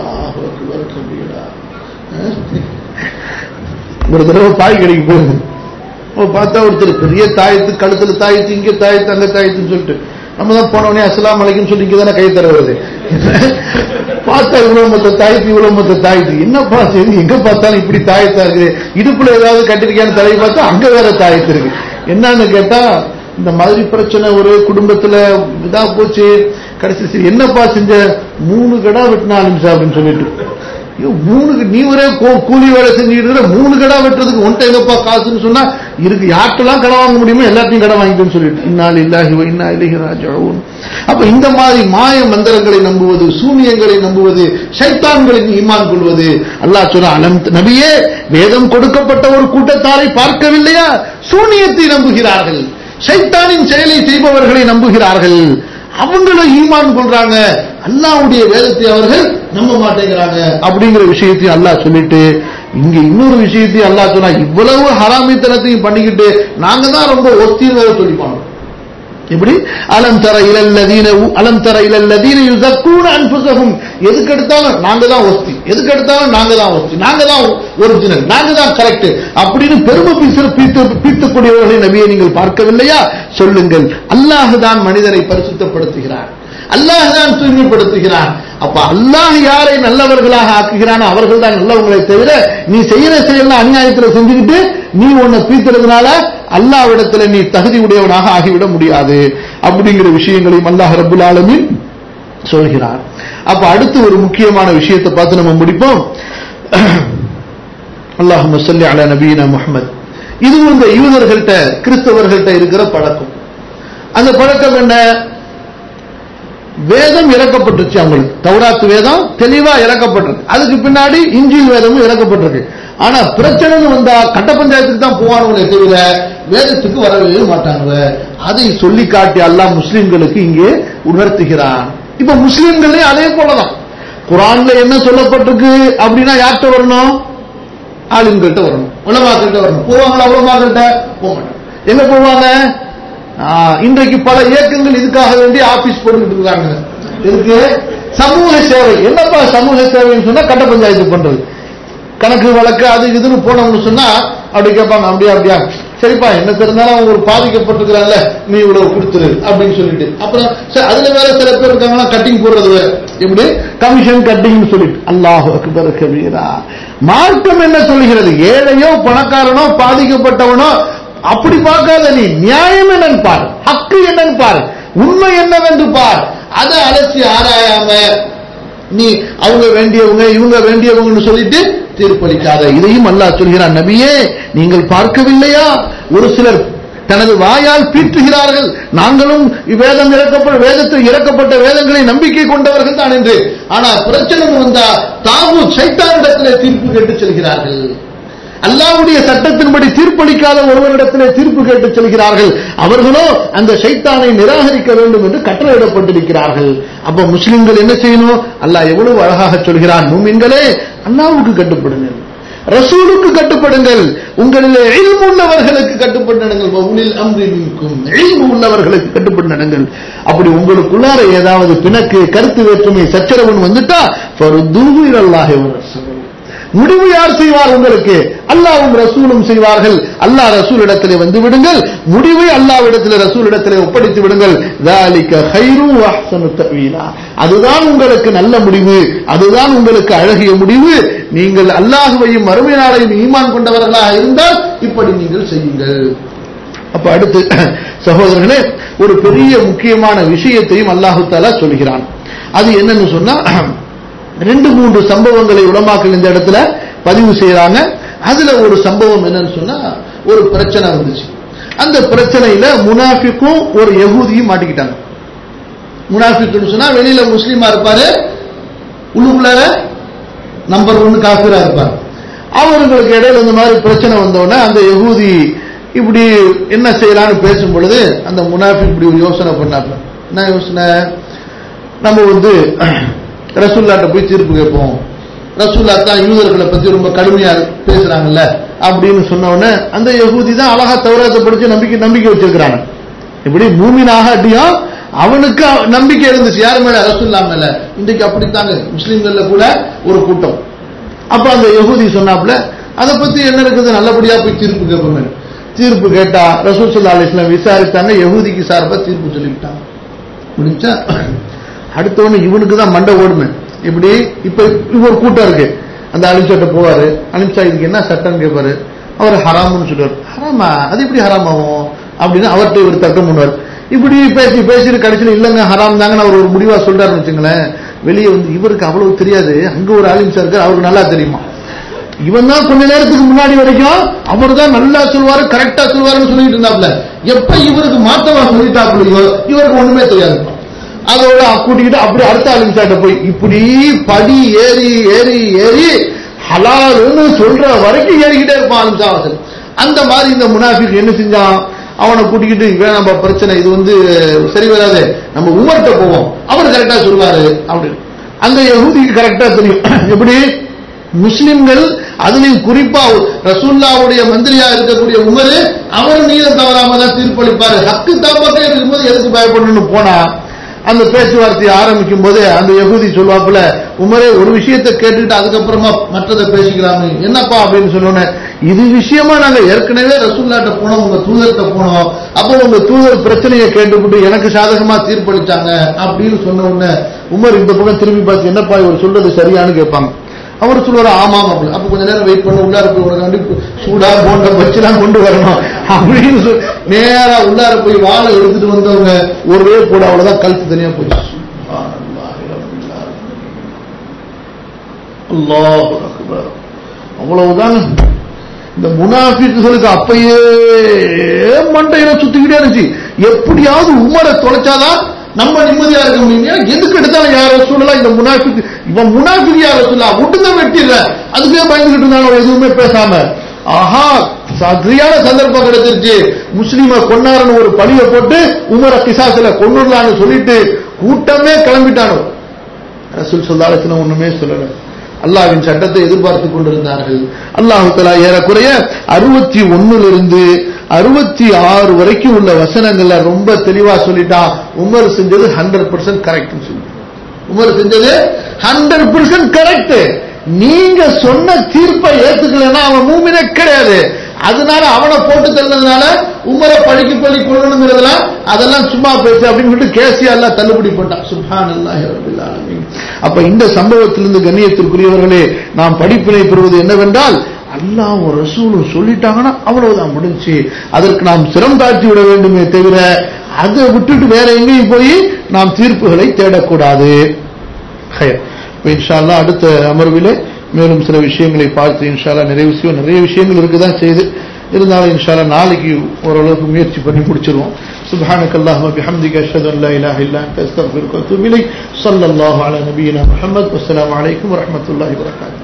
ஒரு தடவை பாய் கடைக்கு போகுது, பார்த்தா ஒருத்தர் பெரிய தாயத்து, கழுத்துல தாயத்து, இங்க தாயத்து, அங்க தாயத்துன்னு சொல்லிட்டு நம்ம தான் போனவனே அஸ்ஸலாமு அலைக்கும் சொல்லி இங்கதானே கை தர வருது. பார்த்தா இவ்வளவு மொத்த தாயத்து, இவ்வளவு மொத்த தாயத்து, என்னப்பா சரி எங்க பார்த்தாலும் இப்படி தாயத்தா இருக்கு, இடுப்புல ஏதாவது கட்டிருக்கான்னு தலையை பார்த்தா அங்க வேற தாயத்து இருக்கு. என்னன்னு கேட்டா இந்த மாதிரி பிரச்சனை ஒரு குடும்பத்துல இதா போச்சு. கடைசி சரி என்னப்பா செஞ்ச, மூணு கடா வெட்டினாலும் அப்படின்னு சொல்லிட்டு மூணுக்கு நீ ஒரே கூலி வேலை செஞ்சுக்கிட்டு மூணு கடை வெட்டுறதுக்கு ஒன்றை எங்கப்பா காசுன்னு சொன்னா இருக்கு, யார்ட்டெல்லாம் கடை வாங்க முடியுமோ எல்லாத்தையும் கடை வாங்கிட்டேன்னு சொல்லிட்டு இன்னா லில்லாஹி வ இன்னா இலைஹி ராஜிஊன். அப்ப இந்த மாதிரி மாய மந்திரங்களை நம்புவது, சூனியங்களை நம்புவது, ஷைத்தான்களின் ஈமான் கொள்வது. அல்லாஹ் சொல்றான், அலம் நபியே வேதம் கொடுக்கப்பட்ட ஒரு கூட்டத்தாரை பார்க்கவில்லையா? சூனியத்தை நம்புகிறார்கள், ஷைத்தானின் செயலை செய்பவர்களை நம்புகிறார்கள், அவங்களும் ஈமான் கொள்றாங்க, அல்லாஹ்வுடைய வேதத்தை அவர்கள் நம்ப மாட்டேங்கிறாங்க அப்படிங்கிற விஷயத்தையும் அல்லாஹ் சொல்லிட்டு இங்க இன்னொரு விஷயத்தையும் அல்லாஹ் சொன்னா, இவ்வளவு ஹராமித்தனத்தையும் பண்ணிக்கிட்டு நாங்க தான் ரொம்ப ஒஸ்தீர்வரை சொல்லிப்பாங்க. எப்படி அலம் தர இலல்லதீன அலம் தர இலல்லதீன யுஸக்கூன அன்ஃபுஸஹும், எதுக்கு எடுத்தாலும் நாங்க தான் ஒஸ்தி, எதுக்கு எடுத்தாலும் நாங்க தான் ஒஸ்தி, நாங்க தான் ஒரிஜினல், நாங்க தான் கரெக்ட் அப்படின்னு பெருமை பீத்தக்கூடியவர்களை நபியை நீங்கள் பார்க்கவில்லையா? சொல்லுங்கள், அல்லாஹ் தான் மனிதரை பரிசுத்தப்படுத்துகிறார், அல்லாஹ் தான் தூய்மைப்படுத்துகிறான். அப்ப அல்லாஹ் யாரை நல்லவர்களாக ஆக்குகிறானோ அவர்கள் தான் நல்லவங்களை தவிர நீ செய்யற செயல் அநியாயத்தில் செஞ்சுக்கிட்டு நீ உன்னை பீத்துறதுனால அல்லாஹ்விடத்துல நீ தகுதி உடையவனாக ஆகிவிட முடியாது அப்படிங்கிற விஷயங்களையும் அல்லாஹ் ரப்புல் ஆலமீன் சொல்கிறார். அப்ப அடுத்து ஒரு முக்கியமான விஷயத்தை பார்த்து நம்ம முடிப்போம். அல்லாஹும்ம ஸல்லி அலா நபியினா முஹம்மத். இது இந்த யூதர்கள்ட்ட கிறிஸ்தவர்கள்ட்ட இருக்கிற பழக்கம். அந்த பழக்கம் என்ன? வேதம் இறக்கப்பட்டுச்சு, அவங்களுக்கு தௌராத் வேதம் தெளிவா இறக்கப்பட்டிருக்கு, அதுக்கு பின்னாடி இன்ஜீல் வேதமும் இறக்கப்பட்டிருக்கு. ஆனா பிரச்சனை வந்தா கட்ட பஞ்சாயத்துக்கு தான் போவானுங்களே தவிர வேதத்துக்கு வரவே மாட்டாங்க. அதை சொல்லி காட்டி அல்லாஹ் முஸ்லிம்களுக்கு இங்கே உணர்த்துகிறான். இப்ப முஸ்லிம்களே அதே போலதான் குர்ஆன்ல என்ன சொல்லப்பட்டிருக்கு அப்படின்னா யார்கிட்ட வரணும்? ஆலிம்கள்ட்ட வரணும், உலமாக்கள்கிட்ட வரணும். போவாங்களா? உலமாக்கள்கிட்ட போக மாட்டாங்க. எங்க போவாங்க? இன்றைக்கு பல இயக்கங்கள் இதுக்காக வேண்டி ஆபீஸ் போட்டுக்கிட்டு இருக்காங்க. இதுக்கு சமூக சேவை. என்னப்பா சமூக சேவைன்னு சொன்னா கட்ட பஞ்சாயத்து பண்றது, கணக்கு வழக்கு அது இதுன்னு போனோம்னு சொன்னா அப்படி கேட்பாங்க, அப்படியா அப்படியா சரிப்பா என்ன தெரிந்தாலும் அவங்க ஒரு பாதிக்கப்பட்டிருக்கிறாங்கல்ல நீ இவ்வளவு கொடுத்துரு அப்படின்னு சொல்லிட்டு, அப்புறம் அதுல வேற சில பேர் இருக்காங்கன்னா கட்டிங் போடுறது வேற, எப்படி கமிஷன் கட்டிங் சொல்லிட்டு. அல்லாஹு அக்பர் கபீரா. மார்க்கம் என்ன சொல்லுகிறது? ஏழையோ பணக்காரனோ பாதிக்கப்பட்டவனோ அப்படி பார்க்காத, நீ நியாயம் என்னன்னு பார், ஹக்கு என்னன்னு பார், உண்மை என்னவென்று பார். அதை அலசி ஆராயாம நீ அவங்க வேண்டியவங்க இவங்க வேண்டியவங்கன்னு சொல்லிட்டு தீர்ப்பளிக்காத. இதையும் அல்லாஹ் சொல்கிறான், நபியே நீங்கள் பார்க்கவில்லையா ஒரு சிலர் தனது வாயால் பீற்றுகிறார்கள், நாங்களும் வேதம் இறக்கப்பட்ட வேதத்தில் இறக்கப்பட்ட வேதங்களை நம்பிக்கை கொண்டவர்கள் தான் என்று. ஆனா பிரச்சனை வந்தா தாகூத் ஷைத்தானிடத்திலே தீர்ப்பு கேட்டு செல்கிறார்கள். அல்லாஹ்வுடைய சட்டத்தின்படி தீர்ப்பளிக்காத ஒருவரிடத்திலே தீர்ப்பு கேட்டு செல்கிறார்கள். அவர்களோ அந்த ஷைத்தானை நிராகரிக்க வேண்டும் என்று கட்டளையிடப்பட்டிருக்கிறார்கள். அப்ப முஸ்லிம்கள் என்ன செய்யணும்? அல்லாஹ் எவ்வளவு அழகாக சொல்கிறான், மூமின்களே அல்லாஹ்வுக்கு கட்டுப்படுங்கள், ரசூலுக்கு கட்டுப்படுங்கள், உங்களிலே இல்மு உள்ளவர்களுக்கு கட்டுப்படுங்கள், உலில் அம்ரி மின்கும் இல்மு உள்ளவர்களுக்கு கட்டுப்படுங்கள். அப்படி உங்களுக்குள்ளார ஏதாவது பிணக்கு கருத்து வேற்றுமை சச்சரவுன்னு வந்துட்டா ஃபருதுஹு இலல்லாஹி வ ரசூல், முடிவு யார் செய்வார்? உங்களுக்கு அல்லாஹ்வும் ரசூலும் செய்வார்கள். அல்லாஹ் ரசூலிடத்திலே வந்து விடுங்கள், முடிவை அல்லாஹ்விடத்திலே ரசூலிடத்திலே ஒப்படைத்து விடுங்கள். ذَلِكَ خَيْرٌ وَأَحْسَنُ تَأْوِيلًا, அதுதான் உங்களுக்கு நல்ல முடிவு, அதுதான் உங்களுக்கு அழகிய முடிவு. நீங்கள் அல்லாஹ்வையும் மறுமை நாளையும் ஈமான் கொண்டவர்களாக இருந்தால் இப்படி நீங்கள் செய்யுங்கள். அப்ப அடுத்து சகோதரர்களே ஒரு பெரிய முக்கியமான விஷயத்தையும் அல்லாஹ் தஆலா சொல்கிறான். அது என்னன்னு சொன்னா, ரெண்டு மூன்று சம்பவங்களை உலமாக்கள் இந்த இடத்துல பதிவு செய்யறாங்க. அதுல ஒரு சம்பவம் என்னன்னு சொன்னா, ஒரு பிரச்சனை வந்துச்சு. அந்த பிரச்சனையில முனாஃபிக்கும் ஒரு யஹூதியும் மாட்டிக்கிட்டாங்க. முனாஃபிக்னு சொன்னா வெளியில முஸ்லீமா இருப்பாரு, உள்ளுக்குள்ளார நம்பர் ஒன்னு காஃபிரா இருப்பாரு. அவர்களுக்கு இடையில இந்த மாதிரி பிரச்சனை வந்தோடனே அந்த யஹூதி இப்படி என்ன செய்யலான்னு பேசும் பொழுது அந்த முனாஃபிக் இப்படி ஒரு யோசனை பண்ணாங்க. என்ன யோசனை? நம்ம வந்து ரசூல்லாட்ட போய் தீர்ப்பு கேட்போம், ரசூல்லா தான் யூதர்களை பத்தி ரொம்ப கடுமையா பேசுறாங்கல்ல அப்படின்னு சொன்ன உடனே அந்த யஹூதி தான் அழகா தௌராத்தை படிச்சு நம்பிக்கை நம்பிக்கை வச்சிருக்கிறாங்க. இப்படி மூமினாக அடியும் அவனுக்கு நம்பிக்கை இருந்துச்சு யார் மேல? ரசூல்லா மேல. இன்றைக்கு அப்படித்தாங்க முஸ்லிம்கள்ல கூட ஒரு கூட்டம். அப்ப அந்த யஹூதி சொன்னாப்ல அதை பத்தி என்ன இருக்குது, நல்லபடியா போய் தீர்ப்பு கேட்போம். தீர்ப்பு கேட்டா ரசூல் ஸல்லல்லாஹு அலைஹி வஸல்லம் விசாரித்தாங்க, யஹூதிக்கு சார்பா தீர்ப்பு சொல்லிவிட்டாங்க. முடிஞ்சா அடுத்தவனு இவனுக்கு தான் மண்டை ஓடுமே. இப்படி இப்ப ஒரு கூட்டம் இருக்கு, அந்த அலிம்சாட்ட போவாரு, அலிம்சா இதுக்கு என்ன சட்டம் கேட்பாரு, அவர் ஹராம்னு சொல்லுவார். ஹராமா? அது எப்படி ஹராம் ஆகும் அப்படின்னு அவர்கிட்ட இவர் தர்க்கம் பண்ணுவார். இப்படி பேசி பேசிட்டு கடைசியில் இல்லங்க ஹராம் தாங்கன்னு அவர் ஒரு முடிவா சொல்றாருன்னு வச்சுங்களேன், வெளியே வந்து இவருக்கு அவ்வளவு தெரியாது, அங்க ஒரு ஆலிம் சார் இருக்காரு அவருக்கு நல்லா தெரியுமா, இவன் தான் கொஞ்ச நேரத்துக்கு முன்னாடி வரைக்கும் அவர் தான் நல்லா சொல்வாரு கரெக்டா சொல்வாருன்னு சொல்லிட்டு இருந்தாப்ல, எப்ப இவருக்கு மாத்தமா சொல்லிட்டாப்லையோ இவருக்கு ஒண்ணுமே தெரியாது. அதோட கூட்டிக்கிட்டு அப்படி அடுத்த ஆலிம் சார்ட்ட போய் இப்படி படி ஏறி ஏறி ஏறி ஹலாலுன்னு சொல்ற வரைக்கும் ஏறிக்கிட்டே இருப்பான் ஆலிம் சார். அந்த மாதிரி இந்த முனாஃபிக் என்ன செஞ்சான், அவனை கூட்டிக்கிட்டு இவன் நம்ம பிரச்சனை இது வந்து சரி வராது, நம்ம உமர்கிட்ட போவோம் அவர் கரெக்டா சொல்வாரு அப்படின்னு. அந்த யஹூதிக்கு கரெக்டா தெரியும் எப்படி முஸ்லிம்கள் அதுலயும் குறிப்பா ரசூலுல்லாஹ்வுடைய மந்திரியா இருக்கக்கூடிய உமர் அவர் நீதம் தவறாம தான் தீர்ப்பளிப்பாரு, ஹக்கு தாப்பத்தே இருக்கும்போது எதுக்கு பயப்படணும்னு போனா அந்த பேச்சுவார்த்தையை ஆரம்பிக்கும் போது அந்த யஹூதி சொல்வாப்புல, உமரே ஒரு விஷயத்தை கேட்டுட்டு அதுக்கப்புறமா மற்றதை பேசிக்கலாமே, என்னப்பா அப்படின்னு சொன்னோன்னே, இது விஷயமா நாங்க ஏற்கனவே ரசூலுல்லாஹ்ட்ட போனோம், உங்க தூதர்கிட்ட போனோம், அப்போ உங்க தூதர் பிரச்சனையை கேட்டுவிட்டு எனக்கு சாதகமா தீர்ப்பளிச்சாங்க அப்படின்னு சொன்ன உடனே உமர் இந்த பக்கம் திரும்பி பார்த்து என்னப்பா இவர் சொல்றது சரியானு கேட்பாங்க. அவர் சொல்லுவாரு ஆமாம் அப்படின்னு. அப்ப கொஞ்ச நேரம் வெயிட் பண்ண உள்ளார போய் உனக்கு சூடா போன்ற பச்செல்லாம் கொண்டு வரணும் அப்படின்னு சொல்லி நேரா உள்ளார போய் வாழை எடுத்துட்டு வந்தவங்க ஒரே போட அவ்வளவுதான் கழுத்து தனியா போச்சு. அல்லாஹ் அக்பர். அவ்வளவுதான். இந்த முனாஃபிக்குகளுக்கு அப்பயே மண்டையில சுத்திக்கிட்டே இருந்துச்சு, எப்படியாவது உமரை தொலைச்சாதான் நம்ம நிம்மதியா இருக்க முடியும். எதுக்கு எடுத்தாலும் யார சொல்லலாம் இந்த முனாஃபிக், இவன் முனாஃபிக் யார சொல்லலாம் ஒட்டுதான் வெட்டிடுற, அதுக்கே பயந்துகிட்டு இருந்தாங்க எதுவுமே பேசாம. ஆஹா சரியான சந்தர்ப்பம் கிடைச்சிருச்சு, முஸ்லீம கொன்னாரன்னு ஒரு பழிய போட்டு உமர கிசாசுல கொன்னுடலான்னு சொல்லிட்டு கூட்டமே கிளம்பிட்டானோ. ரசூல் ஸல்லல்லாஹு அலைஹி வஸல்லம் ஒண்ணுமே சொல்லல, அல்லாஹ்வின் சட்டத்தை எதிர்பார்த்து கொண்டிருந்தார்கள். அல்லாஹ் தஆலா ஏறக்குறைய அறுபத்தி ஒண்ணுல இருந்து அறுபத்தி ஆறு வரைக்கும் உள்ள வசனங்கள்ல ரொம்ப தெளிவா சொல்லிட்டான், உமர் செஞ்சது ஹண்ட்ரட் பர்சன்ட் கரெக்ட் சொல்லி. உமர் செஞ்சது ஹண்ட்ரட் பர்சன்ட் கரெக்ட். நீங்க சொன்ன தீர்ப்பை ஏத்துக்கலன்னா அவன் மூமினே கிடையாது. அதனால அவனை போட்டு தள்ளதுனால உமரை பழிக்கு பழி கொள்ளணுங்கிறதெல்லாம் அதெல்லாம் சும்மா பேசு அப்படின்னு சொல்லிட்டு கேசி அல்லாஹ் தள்ளுபடி போட்டான். சுப்ஹானல்லாஹி ரப்பில் ஆலமீன். அப்ப இந்த சம்பவத்திலிருந்து கண்ணியத்திற்குரியவர்களே நாம் படிப்பினை பெறுவது என்னவென்றால், அல்லாஹ் ரசூலும் சொல்லிட்டாங்கன்னா அவ்வளவுதான் முடிஞ்சு, அதற்கு நாம் சிரம் தாழ்த்தி விட வேண்டுமே தவிர அதை விட்டுட்டு வேற எங்கேயும் போய் நாம் தீர்ப்புகளை தேடக்கூடாது. இன்ஷா அல்லாஹ் அடுத்த அமர்விலே மேலும் சில விஷயங்களை பார்த்து இன்ஷா அல்லாஹ் நிறைவு செய்வோம். நிறைய விஷயங்கள் இருக்குதான் செய்து, இருந்தாலும் இன்ஷா அல்லாஹ் நாளைக்கு ஓரளவுக்கு முயற்சி பண்ணி முடிச்சிருவோம். سبحانك اللهم وبحمدك اشهد ان لا اله الا انت استغفرك واتوب اليك. صلى الله على نبينا محمد والسلام عليكم ورحمه الله وبركاته.